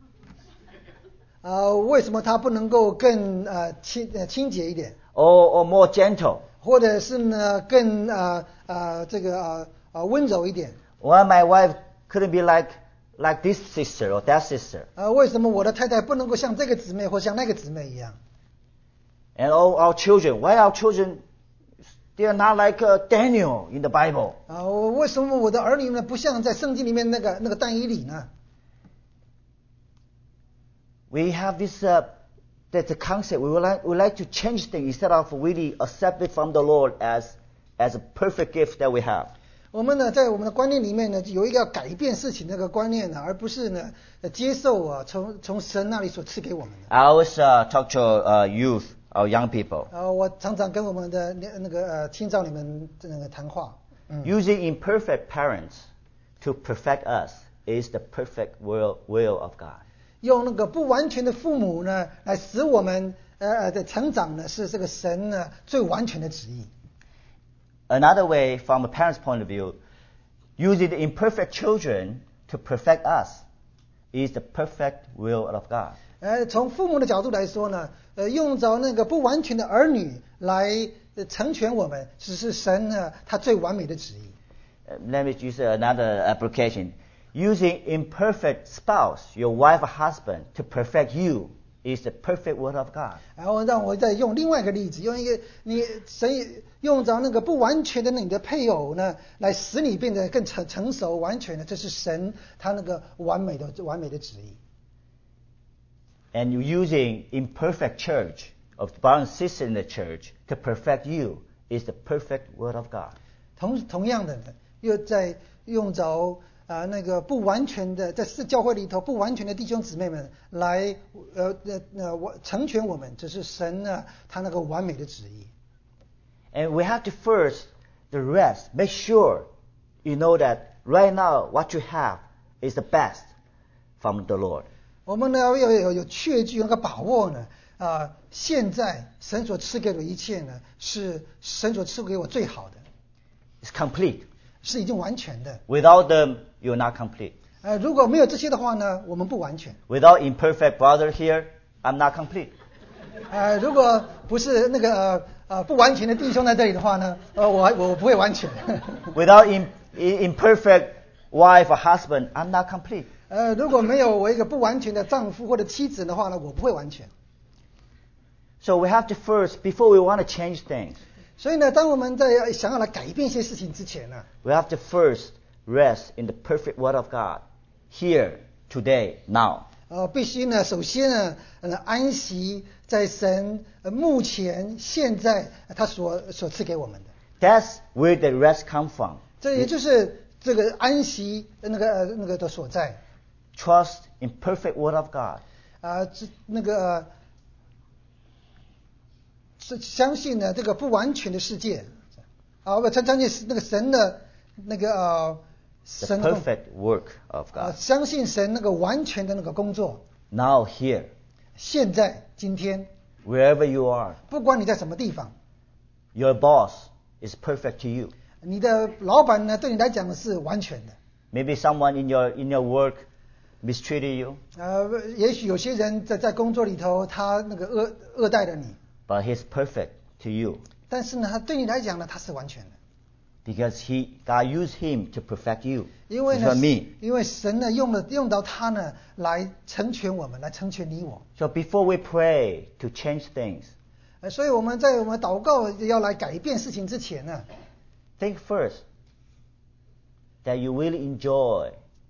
为什么他不能够更清洁一点？ Or more gentle? 或者是呢更温柔一点？ Why my wife couldn't be like this sister or that sister? 为什么我的太太不能够像这个姊妹或像那个姊妹一样？ And all our children, why our children, they are not like Daniel in the Bible? 为什么我的儿女呢不像在圣经里面那个但以理呢？ We have this that's a concept. We like to change things instead of really accept it from the Lord as a perfect gift that we have. 我们呢在我们的观念里面呢有一个要改变事情那个观念呢，而不是呢接受从神那里所赐给我们的。 I always talk to youth, our young people. 我常常跟我们的那个青少年们谈话。 Using imperfect parents to perfect us is the perfect will of God. 用那个不完全的父母呢，来使我们的成长呢，是这个神呢最完全的旨意。 Another way, from a parent's point of view, using the imperfect children to perfect us is the perfect will of God. 从父母的角度来说呢，用着那个不完全的儿女来成全我们，只是神呢他最完美的旨意。 Let me use another application. Using imperfect spouse, your wife or husband, to perfect you is the perfect word of God. 然后让我再用另外一个例子，用一个神用着那个不完全的你的配偶呢，来使你变得更成熟完全的，这是神他那个完美的旨意。 And you using imperfect church of brothers and sisters in the church to perfect you is the perfect word of God. 同样的，又在用着那个不完全的，在教会里头不完全的弟兄姊妹们来成全我们，这是神呢他那个完美的旨意。 And we have to first the rest. Make sure you know that right now what you have is the best from the Lord. 我们呢要有确据，有个把握呢。现在神所赐给我的一切呢，是神所赐给我最好的。 It's complete. 是已经完全的。 Without them, you're not complete. 如果没有这些的话呢，我们不完全。 Without imperfect brother here, I'm not complete. 如果不是那个不完全的弟兄在这里的话呢，我不会完全。 Without imperfect wife or husband, I'm not complete. 如果没有我一个不完全的丈夫或者妻子的话呢，我不会完全。 So we have to first, before we want to change things, 所以呢，当我们在想要来改变一些事情之前呢， we have to first rest in the perfect word of God, here, today, now. 必须呢，首先呢，安息在神目前现在他所赐给我们的。 That's where the rest comes from. 这也就是这个安息那个的所在。 Trust in perfect word of God. 是相信呢这个不完全的世界我相信那个神的那个 The perfect work of God. 相信神那个完全的那个工作。 Now here. 现在今天 Wherever you are. 不管你在什么地方 Your boss is perfect to you. 你的老板呢对你来讲是完全的。 Maybe someone in your work mistreated you. 也许有些人在工作里头他那个恶待了你。 But he's perfect to you. 但是呢，他对你来讲呢，他是完全的。 Because God used him to perfect you. 因为呢 For me. 因为神呢用到他呢来成全我们，来成全你我。 So before we pray to change things, 所以我们在我们祷告要来改变事情之前呢， think first that you really enjoy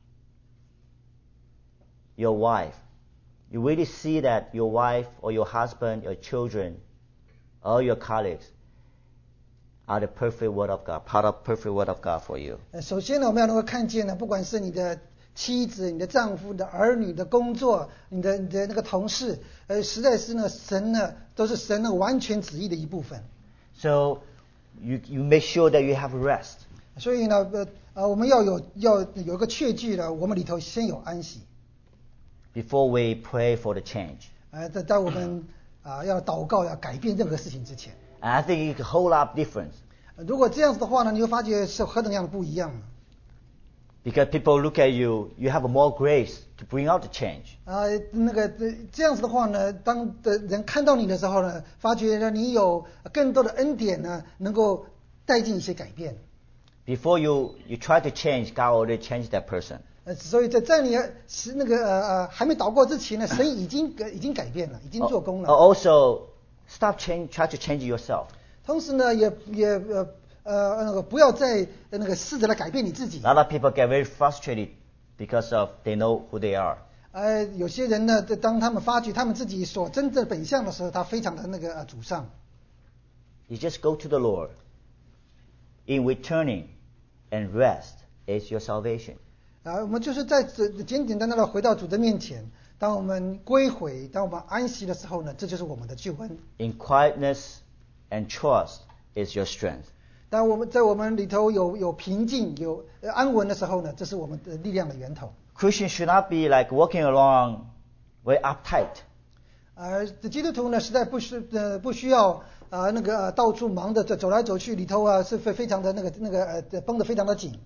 your wife. You really see that your wife or your husband, your children, or your colleagues are the perfect word of God, part of perfect word of God for you. 首先呢，我们要能够看见呢，不管是你的妻子、你的丈夫、你的儿女、你的工作、你的那个同事，实在是呢，神呢都是神呢完全旨意的一部分。 So you make sure that you have rest. 所以呢，我们要有一个确据呢，我们里头先有安息。 Before we pray for the change. 在我们要祷告、要改变任何事情之前。 And I think it's a whole lot of difference. 如果这样子的话呢，你会发觉是何等样的不一样呢？ Because people look at you, you have more grace to bring out the change. 这样子的话呢，当的人看到你的时候呢，发觉呢你有更多的恩典呢，能够带进一些改变。 Before you try to change, God already changed that person. 所以在你还没祷告之前呢，神已经改变了，已经做工了。 Also, stop try to change yourself. 同时呢，也不要再试着来改变你自己。 A lot of people get very frustrated because of they know who they are. 有些人呢，当他们发觉他们自己所真正本相的时候，他非常的沮丧。 You just go to the Lord. In returning and rest is your salvation. 我们就是在简单的回到主的面前，当我们归回，当我们安息的时候呢，这就是我们的救恩。 In quietness and trust is your strength. 当我们在我们里头有平静、有安稳的时候呢，这是我们的力量的源头。 Christians should not be like walking around very uptight. 基督徒呢，实在不需要到处忙的走来走去，里头是非常的绷得非常的紧。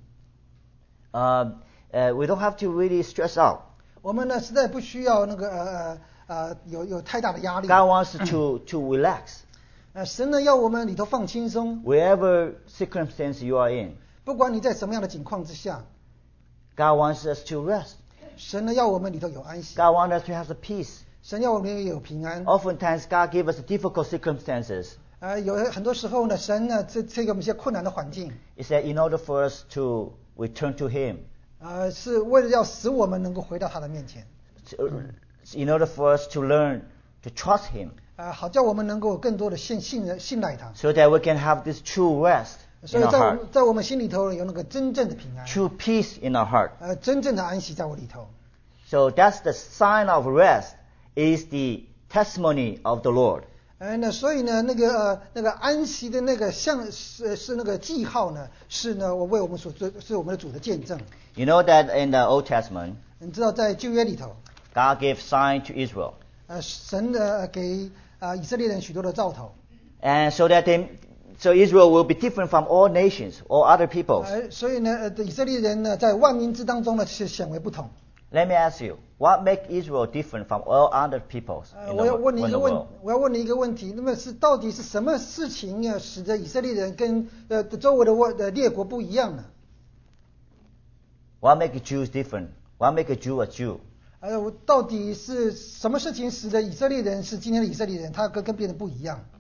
We don't have to really stress out. 我们呢，实在不需要有太大的压力。 God wants to relax. 神呢要我们里头放轻松。 Wherever circumstance you are in. 不管你在什么样的境况之下。 God wants us to rest. 神呢要我们里头有安息。 God wants us to have the peace. 神要我们有平安。 Oftentimes God gives us difficult circumstances. 有很多时候呢，神呢这给我们一些困难的环境。 It's that in order for us to return to Him. 是为了要使我们能够回到他的面前。 In order for us to learn to trust Him. 好叫我们能够更多的信赖他。 So that we can have this true rest. 所以在我们心里头有那个真正的平安。 True peace in our heart. 真正的安息在我里头。 So that's the sign of rest. Is the testimony of the Lord. 所以呢，安息的是那个记号呢，是呢我为我们所做，是我们的主的见证。 You know that in the Old Testament. 你知道在旧约里头 God gave sign to Israel. 神给以色列人许多的兆头。 And so Israel will be different from all nations, all other peoples. 所以呢，以色列人呢，在万民之当中呢，是显为不同。 Let me ask you, what makes Israel different from all other peoples in the world? 我要问你一个问题，那么到底是什么事情呢，使得以色列人跟周围的列国不一样呢？ What makes Jews different? What makes a Jew a Jew? 到底是什么事情使得以色列人是今天的以色列人，他跟别人不一样？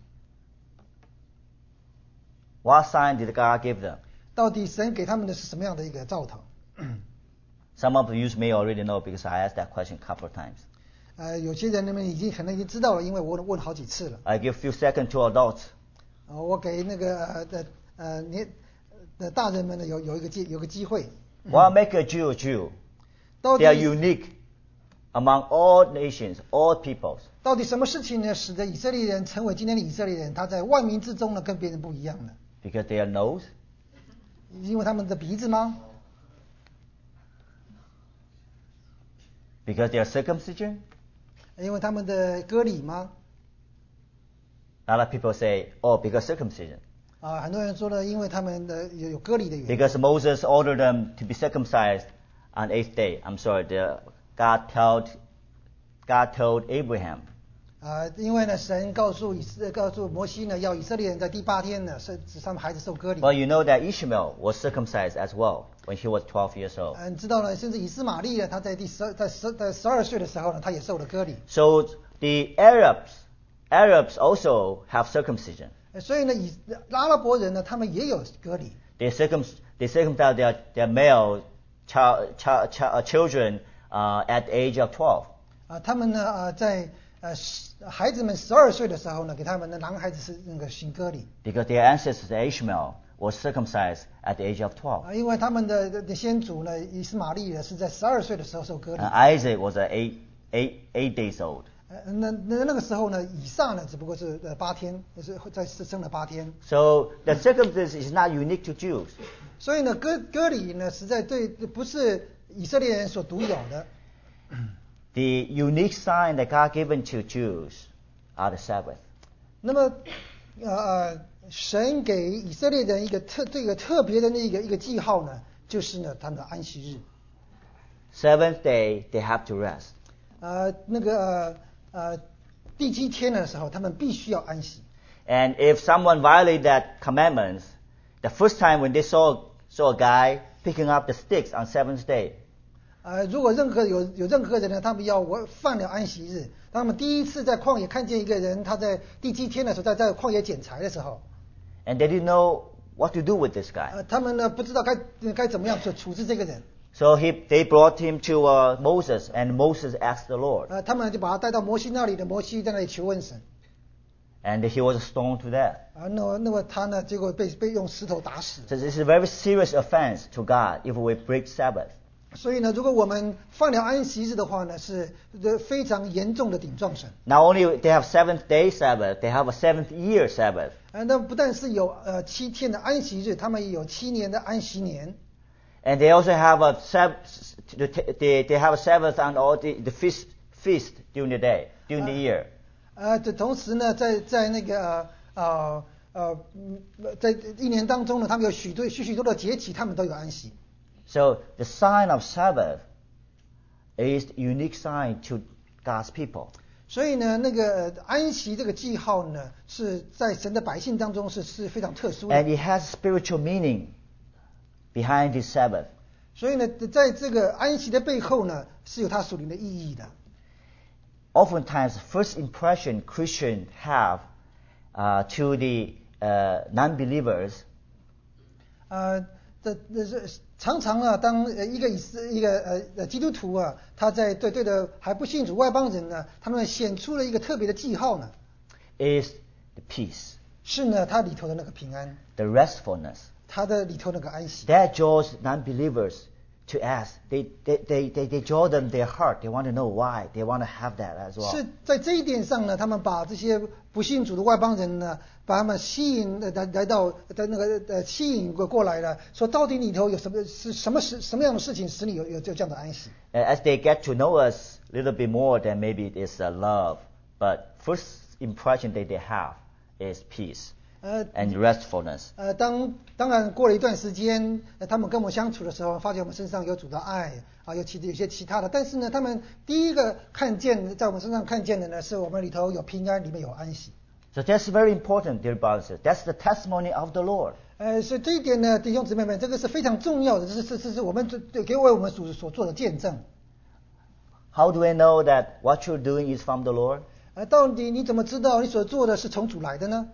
What sign did God give them? 到底神给他们的是什么样的一个兆头？ Some of you may already know because I asked that question a couple of times. 有些人可能已经知道了，因为我问好几次了。 I give few seconds to adults. 我给大人们呢有个机会。 What makes a Jew a Jew? They are unique among all nations, all peoples. 到底什么事情呢，使得以色列人成为今天的以色列人？他在万民之中呢，跟别人不一样呢？ Because they are nose. 因为他们的鼻子吗？ Because they are circumcision. 因为他们的割礼吗？ A lot of people say, oh, because circumcision. 很多人说呢，因为他们的有割礼的原因。 Because Moses ordered them to be circumcised on 8th day. I'm sorry, God told Abraham. 因为呢，神告诉摩西呢，要以色列人在第8天呢，使他们孩子受割礼。 Well, you know that Ishmael was circumcised as well when he was 12 years old. 你知道了，甚至以斯玛利呢，他在12岁的时候呢，他也受了割礼。 So the Arabs also have circumcision. 所以呢，阿拉伯人呢，他们也有割礼。 they circumcised their male children at the age of 12. 他们呢在孩子们12岁的时候呢，给他们的男孩子是那个行割礼。 Because their ancestor Ishmael was circumcised at the age of 12. 因为他们的先祖呢，以斯玛利呢是在12岁的时候受割礼。 And Isaac was 8 days old. 那个时候呢，以撒呢只不过是8天，是生了8天。 So the circumcision is not unique to Jews. 所以呢，割礼呢实在不是以色列人所独有的。 The unique sign that God given to Jews are the Sabbath. 那么神给以色列人这个特别的一个记号呢，就是呢他们的安息日。 Seventh day they have to rest. 第7天的时候，他们必须要安息。 And if someone violated that commandments, the first time when they saw a guy picking up the sticks on seventh day. 如果有任何人呢，他们犯了安息日，当他们第一次在旷野看见一个人，他在第7天的时候在旷野捡柴的时候。 And they didn't know what to do with this guy. 他们呢不知道该怎么样处置这个人。 So they brought him to Moses, and Moses asked the Lord. 他们就把他带到摩西那里的，摩西在那里求问神。 And he was stoned to death. 那么他呢，结果被用石头打死。 So this is a very serious offense to God if we break Sabbath. 所以呢，如果我们犯了安息日的话呢，是非常严重的顶撞神。 Not only they have 7th day Sabbath, they have a 7th year Sabbath. 那不但是有7天的安息日，他们也有7年的安息年。 And they also have they have a Sabbath on all the feast during the day, during the year. 这同时呢，在那个在一年当中呢，他们有许多的节期，他们都有安息。 So the sign of Sabbath is the unique sign to God's people. 所以呢，那个安息这个记号呢，是在神的百姓当中是非常特殊的。 And it has spiritual meaning behind this Sabbath. 所以呢，在这个安息的背后呢，是有它属灵的意义的。 Oftentimes, first impression Christians have to the non-believers. 常常啊，当一个基督徒啊，他在对的还不信主外邦人呢，他们显出了一个特别的记号呢， is the peace, 是呢，它里头的那个平安， the restfulness. 它的里头那个安息。 That draws non-believers to ask. They draw them their heart. They want to know why. They want to have that as well. 是在这一点上呢，他们把这些不信主的外邦人呢，把他们吸引来到那个吸引过来了，说到底里头有什么样的事情使你有这样的安息？ As they get to know us a little bit more, then maybe it is love. But first impression that they have is peace and restfulness. 当然过了一段时间，他们跟我们相处的时候，发现我们身上有主的爱啊，有些其他的。但是呢，他们第一个在我们身上看见的呢，是我们里头有平安，里面有安息。 So that's very important, dear brothers. That's the testimony of the Lord. 所以这一点呢，弟兄姊妹们，这个是非常重要的，这是我们为我们所做的见证。 How do I know that what you're doing is from the Lord? 到底你怎么知道你所做的是从主来的呢？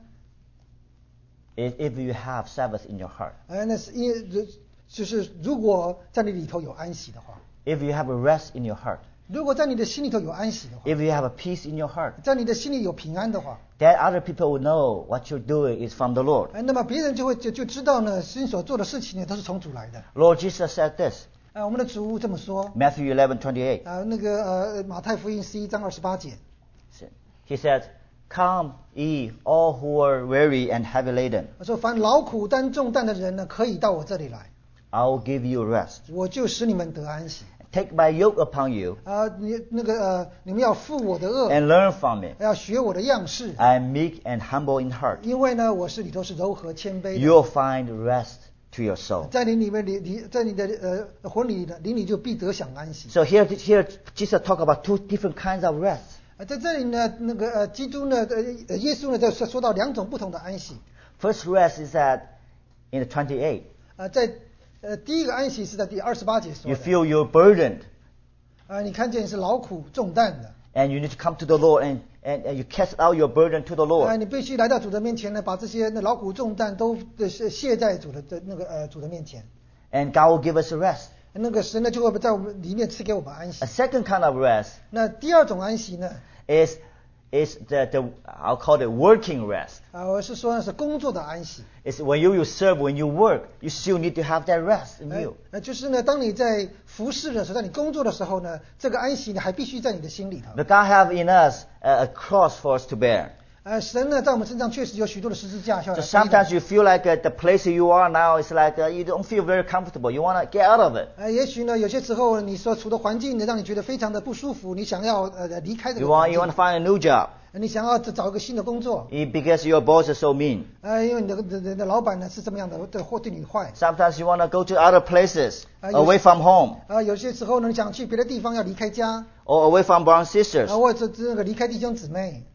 If you have Sabbath in your heart. 那是就是如果在你里头有安息的话。 If you have a rest in your heart. 如果在你的心里头有安息的话。 If you have a peace in your heart. 在你的心里有平安的话。 That other people will know what you're doing is from the Lord. 那么别人就知道呢，你所做的事情呢都是从主来的。 Lord Jesus said this. 我们的主这么说。 Matthew 11:28. 那个马太福音11章28节。 He said, "Come, ye all who are weary and heavy laden." 他说：“凡劳苦担重担的人呢，可以到我这里来。 I will give you rest. 我就使你们得安息。 Take my yoke upon you. 你们要负我的恶 And learn from me. 要学我的样式。 I am meek and humble in heart. 因为呢，我是里头是柔和谦卑的。 You will find rest to your soul. 在你里面，在你的魂里呢，灵里就必得享安息。 So here Jesus talk about two different kinds of rest. 在这里呢，基督呢，耶稣呢，就说到2种不同的安息。 First rest is that in the 28. 在第一个安息是在第28节说的。 You feel you're burdened. 你看见是劳苦重担的。 And you need to come to the Lord and you cast out your burden to the Lord. 你必须来到主的面前呢，把这些劳苦重担都卸在主的主的面前。 And God will give us a rest. 那个神呢就会在我们里面赐给我们安息 A。second kind of rest 那第二种安息呢？ is the I'll call it working rest. 我是说是工作的安息。 It's when you serve, when you work, you still need to have that rest in you. 就是呢，当你在服侍的时候，在你工作的时候呢，这个安息呢还必须在你的心里头。 But God have in us a cross for us to bear. 神呢在我们身上确实有许多的十字架需要 So 来背的。 sometimes you feel like the place you are now is like you don't feel very comfortable. You want to get out of it. 也许呢，有些时候你所处的环境呢，让你觉得非常的不舒服，你想要离开这 You 个环 want 境 to find a new job 你想要找一个新的工作， because your boss is so mean. 因为你的老板呢是这么样的，或对你坏。 Sometimes you want to go to other places 有 away from home 有些时候呢，你想去别的地方，要离开家， or away from brothers and sisters. 或者这个离开弟兄姊妹。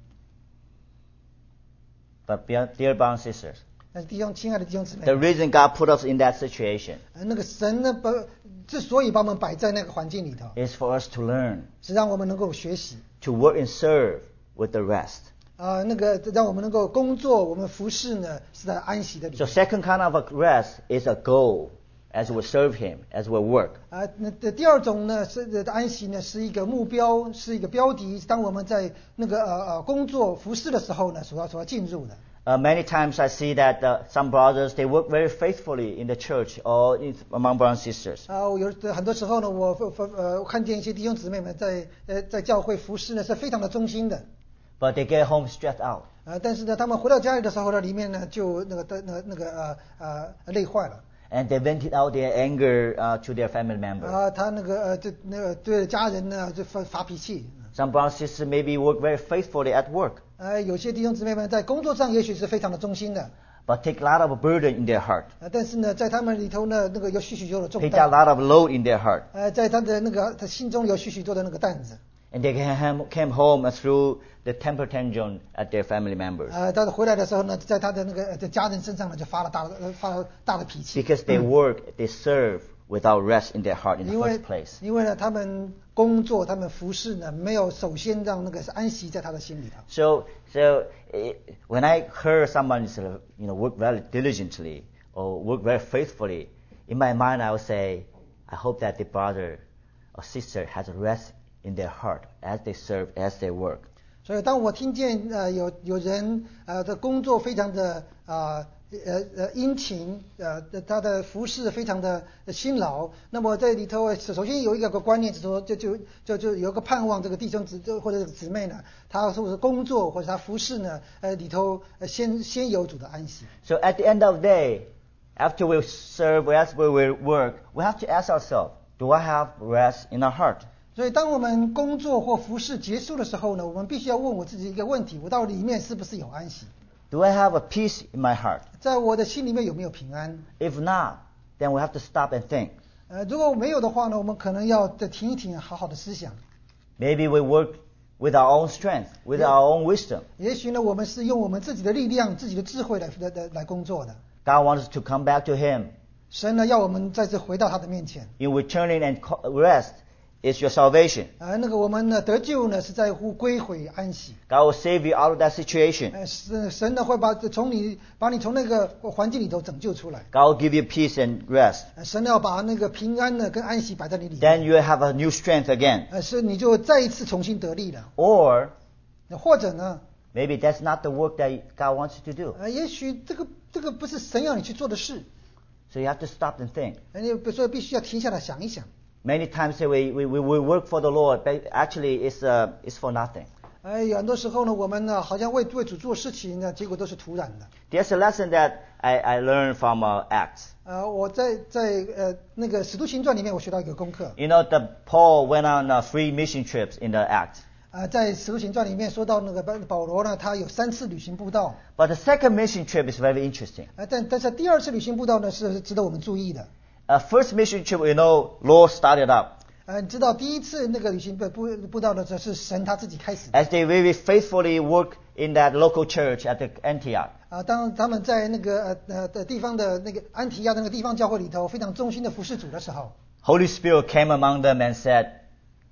But dear brothers and sisters, 亲爱的弟兄姊妹 the，reason God put us in that situation 那个神呢之所以把我们摆在那个环境里头， is for us to learn 是让我们能够学习， to work and serve with the rest. 那个让我们能够工作，我们服侍呢是在安息的里 So 面。 second kind of a rest is a goal as we serve Him, as we work. 那第二种呢是安息呢是一个目标，是一个标的。当我们在那个工作服侍的时候呢，所要进入的。 Many times I see that some brothers they work very faithfully in the church or among brothers and sisters. 很多时候呢，我看见一些弟兄姊妹们在教会服侍呢是非常的忠心的。 But they get home stressed out. 但是呢，他们回到家里的时候呢，里面呢就累坏了。 And they vented out their anger to their family members. 他对家人呢就发脾气。 Some brothers and sisters maybe work very faithfully at work, 有些弟兄姊妹们在工作上也许是非常的忠心的。 but take a lot of burden in their heart. 但是呢，在他们里头呢，那个有许多的重 Take a 担。 lot of load in their heart. 在他心中有许多的那个担子。 And they came home through the temper tantrum at their family members. 但是回来的时候呢，在他的那个家人身上呢，就发了大的脾气。 Because they work, they serve without rest in their heart in the 因为 first place. 因为呢，他们工作，他们服侍呢，没有首先让那个安息在他的心里头。 So when I heard someone work very diligently or work very faithfully, in my mind I would say, I hope that the brother or sister has a rest in their heart as they serve, as they work. 所以当我听见有人的工作非常的殷勤，他的服侍非常的辛劳，那么在里头首先有一个观念，就有个盼望，这个弟兄或者姊妹呢，他是工作或者他服侍呢，里头先有主的安息。 So at the end of the day, after we serve, after we work, we have to ask ourselves, do I have rest in our heart? 所以当我们工作或服侍结束的时候呢，我们必须要问我自己一个问题：我到里面是不是有安息？ Do I have a peace in my heart? 在我的心里面有没有平安？ If not, then we have to stop and think. 如果没有的话呢，我们可能要再停一停，好好的思想。 Maybe we work with our own strength, with our own wisdom. 也许呢，我们是用我们自己的力量、自己的智慧来工作的。 God wants us to come back to Him. 神呢，要我们再次回到他的面前。 In returning and rest is your salvation. 我们呢得救呢是在乎归回安息。 God will save you out of that situation. 神呢会把你从那个环境里头拯救出来。 God will give you peace and rest. 神要把那个平安呢跟安息摆在你里 Then 面。 you will have a new strength again. 是你就再一次重新得力了。 Or 或者呢， maybe that's not the work that God wants you to do. 也许这个不是神要你去做的事。 So you have to stop and think. 所以必须要停下来想一想。 Many times we work for the Lord, but actually it's for nothing. 很多时候呢，我们呢好像为主做事情呢，结果都是徒然的。 There's a lesson that I learned from Acts. 我在那个使徒行传里面，我学到一个功课。 You know, Paul went on 3 mission trips in the Acts. 在使徒行传里面说到那个保罗呢，他有3次旅行布道。 But the second mission trip is very interesting. 但是第2次旅行布道呢是值得我们注意的。 First mission trip, Lord started up. 你知道第1次那个旅行布道呢，这是神他自己开始的。 As they very faithfully work in that local church at the Antioch. 当他们在那个地方的那个安提亚的那个地方教会里头非常忠心的服侍主的时候， Holy Spirit came among them and said,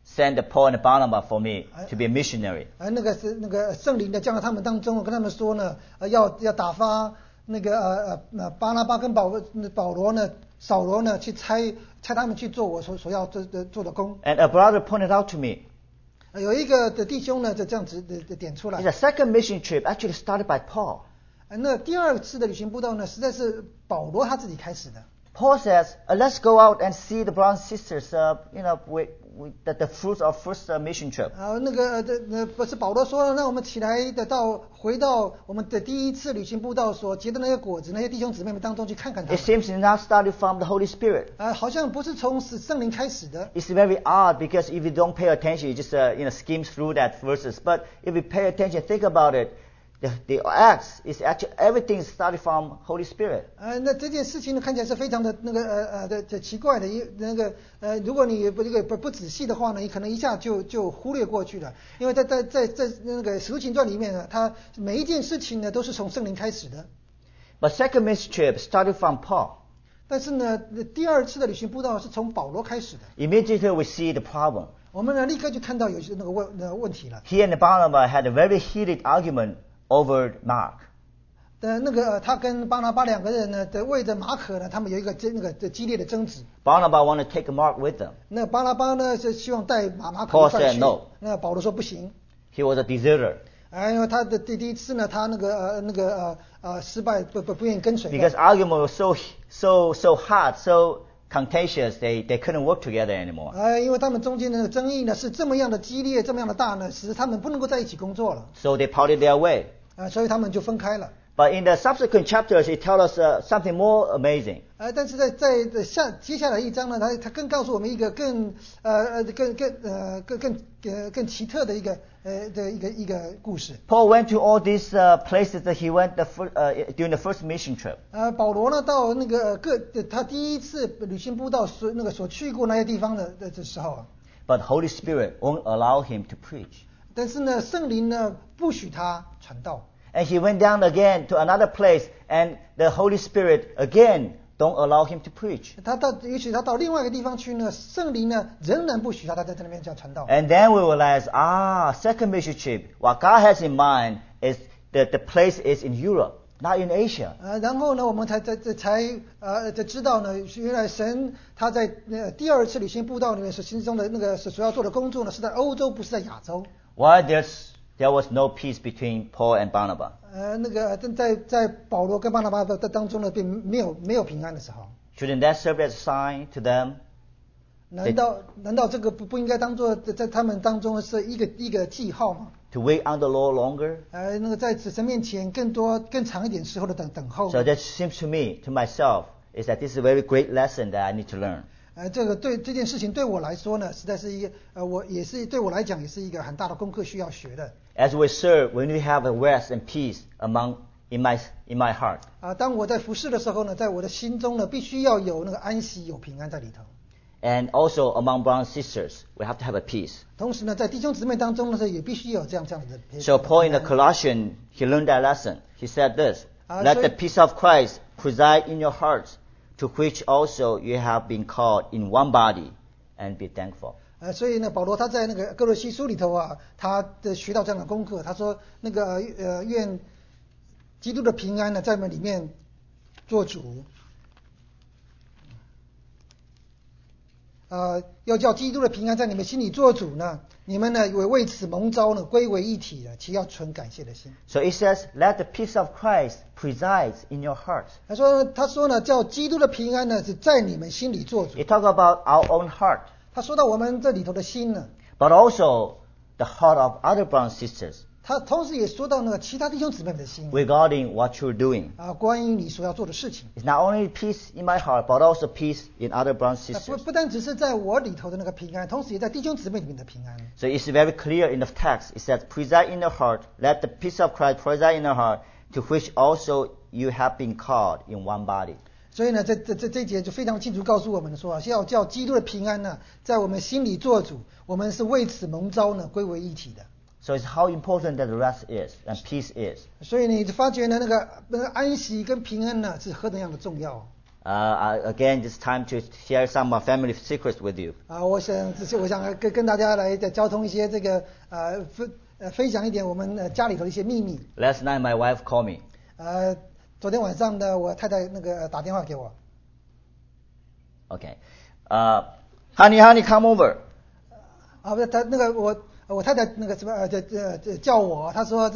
sent Paul and Barnabas for me to be a missionary. 那个圣灵的降到他们当中，跟他们说呢，要打发那个巴拿巴跟保罗呢、扫罗呢去差他们去做我所要做的工。 And a brother pointed out to me, 有一个的弟兄呢就这样子的点出来。 the second mission trip actually started by Paul. 那第二次的旅行布道呢，实在是保罗他自己开始的。 Paul says, let's go out and see the brothers and sisters, the fruits of first mission trip. 不是保罗说了，那我们起来回到我们的第一次旅行布道所结的那些果子，那些弟兄姊妹们当中去看看他们。 It seems it's not started from the Holy Spirit. 好像不是从圣灵开始的。 It's very odd because if you don't pay attention, you just skim through that verses. But if you pay attention, think about it. The acts is actually everything started from Holy Spirit. 那这件事情呢，看起来是非常的奇怪的。如果你不仔细的话呢，你可能一下就忽略过去了。因为在那个使徒行传里面呢，它每一件事情呢都是从圣灵开始的。 But second mission trip started from Paul. 但是呢，第二次的旅行布道是从保罗开始的。 Immediately we see the problem. 我们呢立刻就看到有那个问题了。 He and Barnabas had a very heated argument over Mark. 他跟巴拿巴两个人呢，为着马可呢，他们有一个激烈的争执。 Barnabas wanted to take Mark with them. 那巴拿巴呢是希望带马可 Paul 一块 said 去。 no. 那保罗说不行。 He was a deserter. 因为他的第一次呢，他失败，不愿意跟随。 Because argument was so hard, so contentious, they couldn't work together anymore. 因为他们中间的争议呢是这么样的激烈，这么样的大呢，使他们不能够在一起工作了。 So they parted their way. 所以他们就分开了。 But in the subsequent chapters, it tells us something more amazing. 但是在接下来一章呢，他更告诉我们一个更奇特的一个故事。 Paul went to all these places that he went during the first mission trip. 保罗呢到他第一次旅行布道所去过那些地方的时候。 But Holy Spirit won't allow him to preach. 但是呢，圣灵呢不许他传道。 And he went down again to another place, and the Holy Spirit again don't allow him to preach. 也许他到另外一个地方去呢，圣灵呢仍然不许他在那边叫传道。 And then we realize, second mission trip, what God has in mind is that the place is in Europe, not in Asia. 然后呢，我们才知道呢，原来神他在第二次旅行布道里面心中的所要做的工作呢，是在欧洲，不是在亚洲。 Why there was no peace between Paul and Barnabas? 在保罗跟巴拿巴的当中呢，并没有平安的时候。 Shouldn't that serve as a sign to them? 难道这个不应该当做在他们当中是一个记号吗？ To wait on the Lord longer? 在神面前更长一点时候的等候。 So that seems to me, to myself, is that this is a very great lesson that I need to learn. 这件事情对我来说呢，实在是对我来讲也是一个很大的功课需要学的。 As we serve, we need to have a rest and peace in my heart. 当我在服侍的时候呢，在我的心中呢，必须要有那个安息，有平安在里头。 And also among brothers and sisters, we have to have a peace. 同时呢，在弟兄姊妹当中呢，也必须有这样的。 So Paul in the Colossians, he learned that lesson. He said this: Let the peace of Christ preside in your hearts, to which also you have been called in one body, and be thankful. 所以呢，保罗他在那个哥罗西书里头他学到这样的功课。他说愿基督的平安呢，在我们里面做主。要叫基督的平安在你们心里做主呢，你们呢为此蒙召呢，归为一体了，其要存感谢的心。 So it says, let the peace of Christ preside in your hearts. 他说呢，叫基督的平安呢，是在你们心里做主。 He talk about our own heart. 他说到我们这里头的心呢， but also the heart of other brothers and sisters. 他同时也说到那个其他弟兄姊妹的心 regarding what you're doing. 关于你所要做的事情。 It's not only peace in my heart, but also peace in other brothers and sisters. 不但只是在我里头的那个平安，同时也在弟兄姊妹里面的平安。 So it's very clear in the text. It says, preside in your heart, let the peace of Christ preside in your heart, to which also you have been called in one body. 所以呢，这一节就非常清楚告诉我们说要叫基督的平安呢，在我们心里做主，我们是为此蒙召呢，归为一体的。 So it's how important that rest is and peace is. 所以你发觉呢，那个安息跟平安呢是何等样的重要。 Again, it's time to share some family secrets with you. 我想跟大家来交通一些这个分享一点我们家里头的一些秘密。 Last night, my wife called me. 昨天晚上呢，我太太打电话给我。 Okay. Honey, come over. 不是，我太太叫我，她说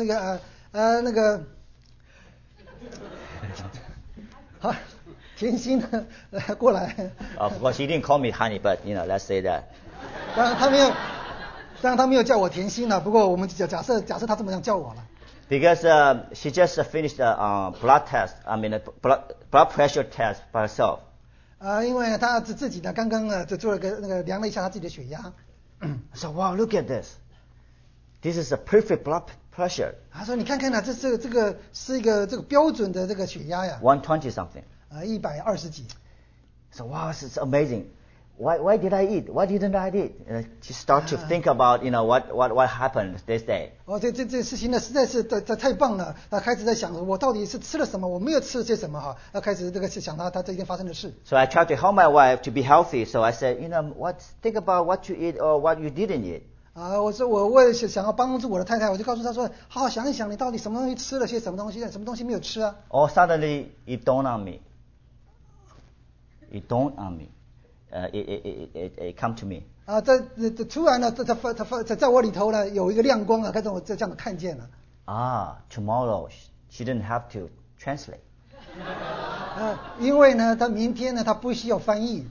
好，甜心呢过来。 Of course, she didn't call me honey, but let's say that. 当然她没有叫我甜心了，不过我们假设她这么样叫我了。 Because she just finished a blood test. I mean, a blood pressure test by herself. 因为她自己呢刚刚就做了个量了一下她自己的血压。 So wow, look at this. This is a perfect blood pressure. 他说你看看呢，这个是一个这个标准的这个血压呀。 120 something. 120几。 So wow, this is amazing. Why did I eat? Why didn't I eat? She start to think about what happened this day. 这事情呢实在是太棒了。他开始在想我到底是吃了什么，我没有吃些什么哈。他开始想他这一天发生的事。 So I tried to help my wife to be healthy. So I said, think about what you eat or what you didn't eat. 我也想要帮助我的太太，我就告诉她说，好好想一想，你到底什么东西吃了些什么东西，什么东西没有吃啊？ Or suddenly it dawned on me. It dawned on me. It come to me. 突然呢，在我里头呢有一个亮光啊，开始我这样的看见了。 Tomorrow she didn't have to translate. 因为呢，他明天呢，他不需要翻译。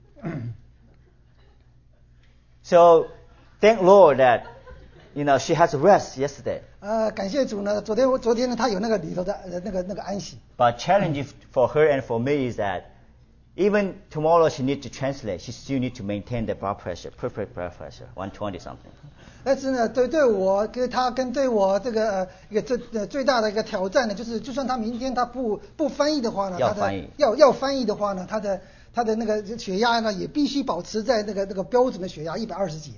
So thank Lord that she has rest yesterday. 感谢主呢，昨天呢，他有那个里头的那个安息。 But challenge for her and for me is that even tomorrow she need to translate. She still need to maintain the blood pressure, perfect blood pressure, 120 something. 但是呢，对我跟他跟对我这个最大的一个挑战呢，就是就算他明天他不翻译的话呢， 要翻译的话呢，他的那个血压呢也必须保持在那个标准的血压120几。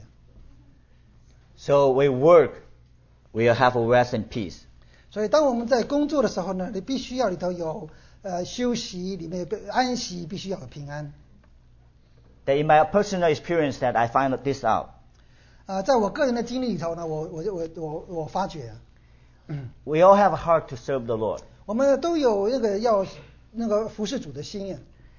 So we work, we have rest and peace. 所以当我们在工作的时候呢，你必须要里头有休息，里面安息，必须要有平安。 That in my personal experience that I find this out. 在我个人的经历里头呢，我发觉 we all have a heart to serve the Lord. 我们都有要服侍主的心。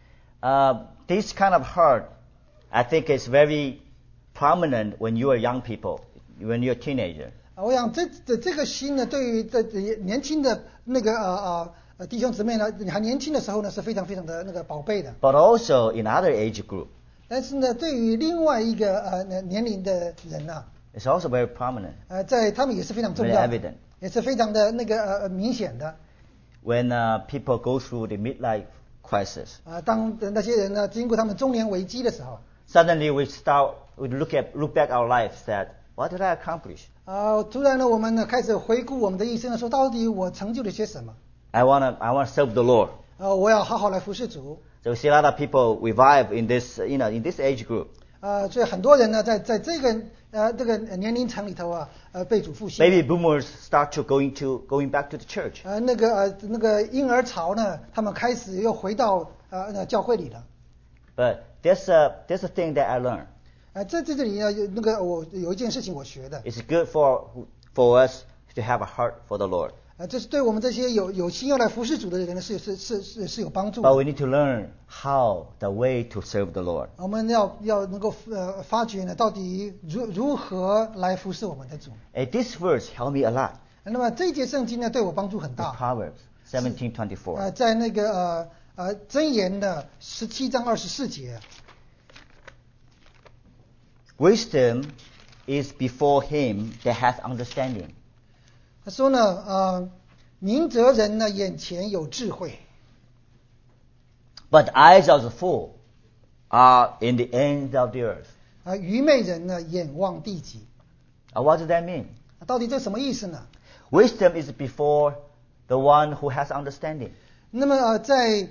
This kind of heart, I think, is very prominent when you are young people, when you're a teenager. 我想这个心呢，对于年轻的弟兄姊妹呢，你还年轻的时候呢，是非常非常的宝贝的。 But also in other age group. 但是呢，对于另外一个年龄的人呢 ，it's also very prominent. 在他们也是非常重要 very evident. 也是非常的明显的。 When people go through the midlife crisis. 当那些人呢经过他们中年危机的时候 ，suddenly we look back our lives that what did I accomplish? 突然呢，我们呢开始回顾我们的一生的时候，到底我成就了些什么 ？I want to serve the Lord. 我要好好来服侍主。 So we see a lot of people revive in this, in this age group. 所以很多人呢，在这个年龄层里头被主复兴。 Maybe boomers start to going back to the church. 那个婴儿潮呢，他们开始又回到教会里了。 But there's a thing that I learned. 这里呢我有一件事情我学的。 It's good for us to have a heart for the Lord. 这是对我们这些有心要来服侍主的人呢是有帮助的。 But we need to learn how the way to serve the Lord. 我们要能够发觉呢，到底如何来服侍我们的主。 This verse helped me a lot. 那么这节圣经呢，对我帮助很大。 Proverbs 17:24. 在那个箴言的17章24节。 Wisdom is before him that hath understanding. 他说呢，明哲人呢眼前有智慧。 But the eyes of the fool are in the ends of the earth. 愚昧人呢眼望地极。 What does that mean? 到底这什么意思呢？ Wisdom is before the one who has understanding. 那么在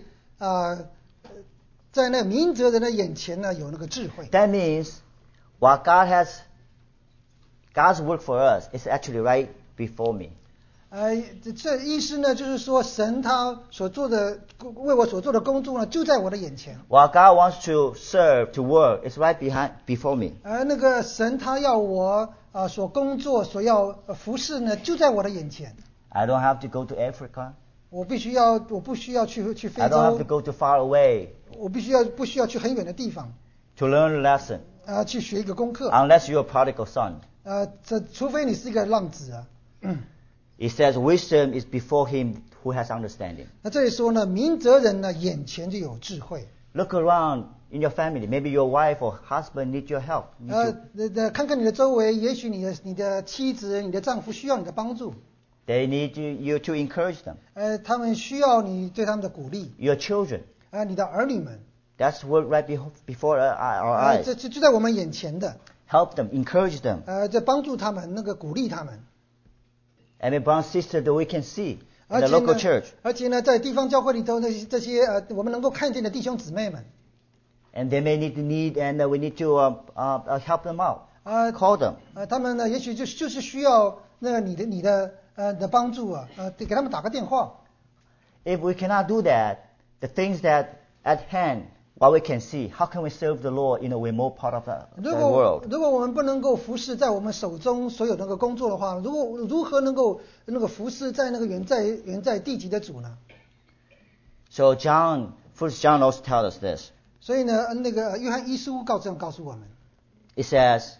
那明哲人的眼前呢有那个智慧。 That means what God's work for us is actually right before me. 这意思呢，就是说神他所做的为我所做的工作呢，就在我的眼前。 What God wants to serve, to work, is right before me. 那个神他要我所工作所要服侍呢，就在我的眼前。 I don't have to go to Africa. 我不需要去非 I don't have to 洲， go too far away 我不需要去很远的地方 to learn a lesson. 去学一个功课。 Unless you're a prodigal son. 除非你是一个浪子啊。 It says wisdom is before him who has understanding. 那这里说呢，明哲人呢眼前就有智慧。 Look around in your family. Maybe your wife or husband need your help. 看看你的周围，也许你的妻子、你的丈夫需要你的帮助。 They need you to encourage them. 他们需要你对他们的鼓励。 Your children. 你的儿女们。 That's what right before our eyes. 这就在我们眼前的。 Help them, encourage them. 这帮助他们，鼓励他们。 And the brothers and sisters that we can see in the local church. 而且呢，在地方教会里头，这些我们能够看见的弟兄姊妹们。 And they may need, and we need to help them out. Call them. 他们呢，也许就是需要你的帮助啊，给他们打个电话。 If we cannot do that, the things that at hand, what we can see, how can we serve the Lord in a remote part of the 如 world? 果我们不能够服侍在我们手中所有工作的话，如何能够服侍在远在地极的主呢？ So First John also tells us this. 所以呢，约翰一书这样告诉我们。 It says,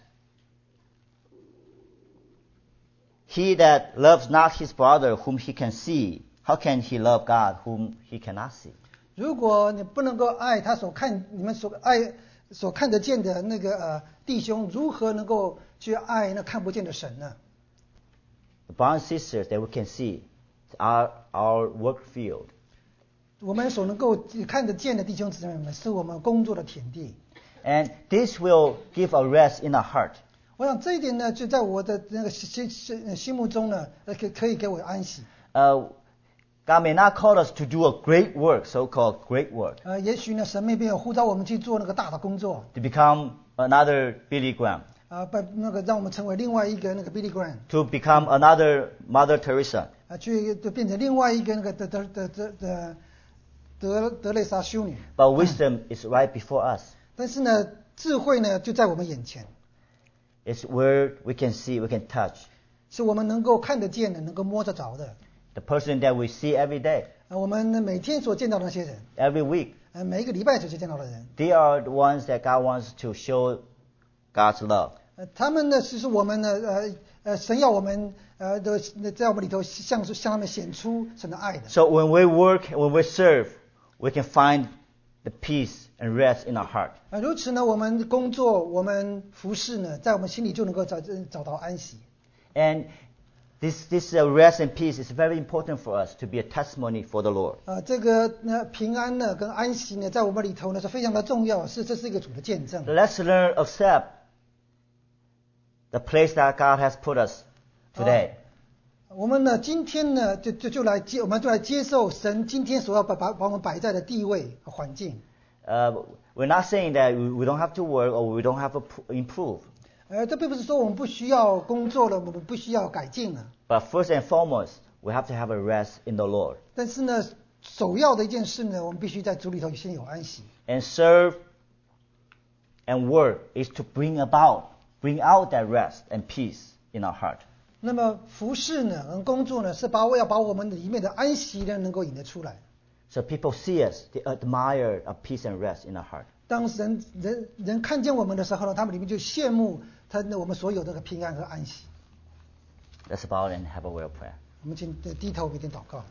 "He that loves not his brother whom he can see, how can he love God whom he cannot see?" 如果你不能够爱你们所看得见的弟兄，如何能够去爱那看不见的神呢？ The brothers and sisters that we can see are our work field. 我们所能够看得见的弟兄姊妹们，是我们工作的田地。 And this will give a rest in our heart. 我想这一点呢，就在我的心目中呢，可以给我安息。 God may not call us to do a great work, so-called great work, 也许呢，神没有呼召我们去做大的工作， to become another Billy Graham, 让我们成为另外一个Billy Graham， to become another Mother Teresa. 就变成另外一个德蕾莎修女。 But wisdom is right before us. 但是呢，智慧呢就在我们眼前， It's where we can see, we can touch. 是我们能够看得见的，能够摸得着的。 The person that we see every day, 我们每天所见到的那些人， every week, 每一个礼拜所见到的人， they are the ones that God wants to show God's love. 他们呢是我们呢神要我们在我们里头向他们显出神的爱的。 So when we work, when we serve, we can find the peace and rest in our heart. 如此呢，我们工作，我们服侍呢，在我们心里就能够找到安息。 And this rest and peace is very important for us to be a testimony for the Lord. 这个平安呢跟安息呢，在我们里头呢是非常的重要，这是一个主的见证。 Let's learn, accept the place that God has put us today. 我们呢，今天呢，我们就来接受神今天所要把我们摆在的地位和环境。 We're not saying that we don't have to work or we don't have to improve. 这并不是说我们不需要工作了，我们不需要改进了。 But first and foremost, we have to have a rest in the Lord. 但是呢，首要的一件事呢，我们必须在主里头先有安息。 And serve and work is to bring out that rest and peace in our heart. 那么服侍呢，和工作呢，是要把我们里面的安息呢，能够引得出来。 So people see us, they admire a peace and rest in our heart. 当人看见我们的时候呢，他们里面就羡慕我们所有的平安和安息。 Let's bow and have a word of prayer. 我们请低头一点祷告。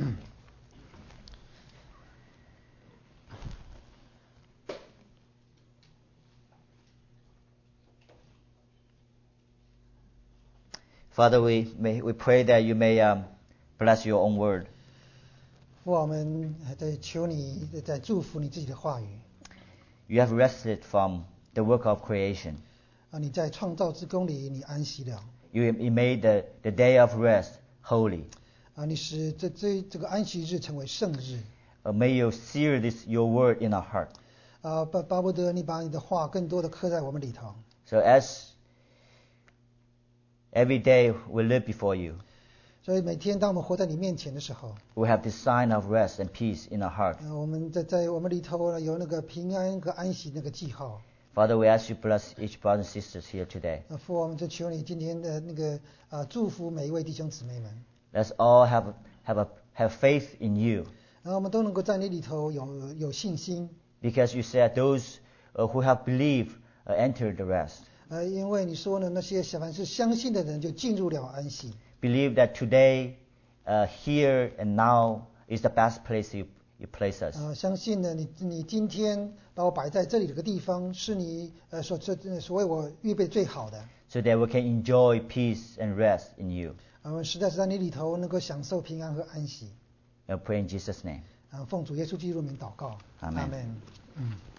Father, we pray that you may bless your own word. 我们在求你，在祝福你自己的话语。 You have rested from the work of creation. 你在创造之功里，你安息了。 You made the day of rest holy. 你使这个安息日成为圣日。 May you seal your word in our heart. 巴不得你把你的话更多的刻在我们里头。 So as every day we live before you, 所以每天当我们活在你面前的时候， we have this sign of rest and peace in our heart. 我们在我们里头呢有那个平安和安息那个记号。 Father, we ask you bless each brother and sisters here today. 父，我们就求你今天的那个祝福每一位弟兄姊妹们， Let's all have faith in you, 然后我们都能够在你里头有信心， because you said those who have believed enter the rest. 因为你说呢，那些凡是相信的人就进入了安息。 Believe that today, here and now is the best place you place us. 相信呢，你今天把我摆在这里这个地方，是你所为我预备最好的。 So that we can enjoy peace and rest in you. 我们实在是在你里头能够享受平安和安息。 I pray in Jesus' name. 奉主耶稣基督的名祷告， Amen. 阿们。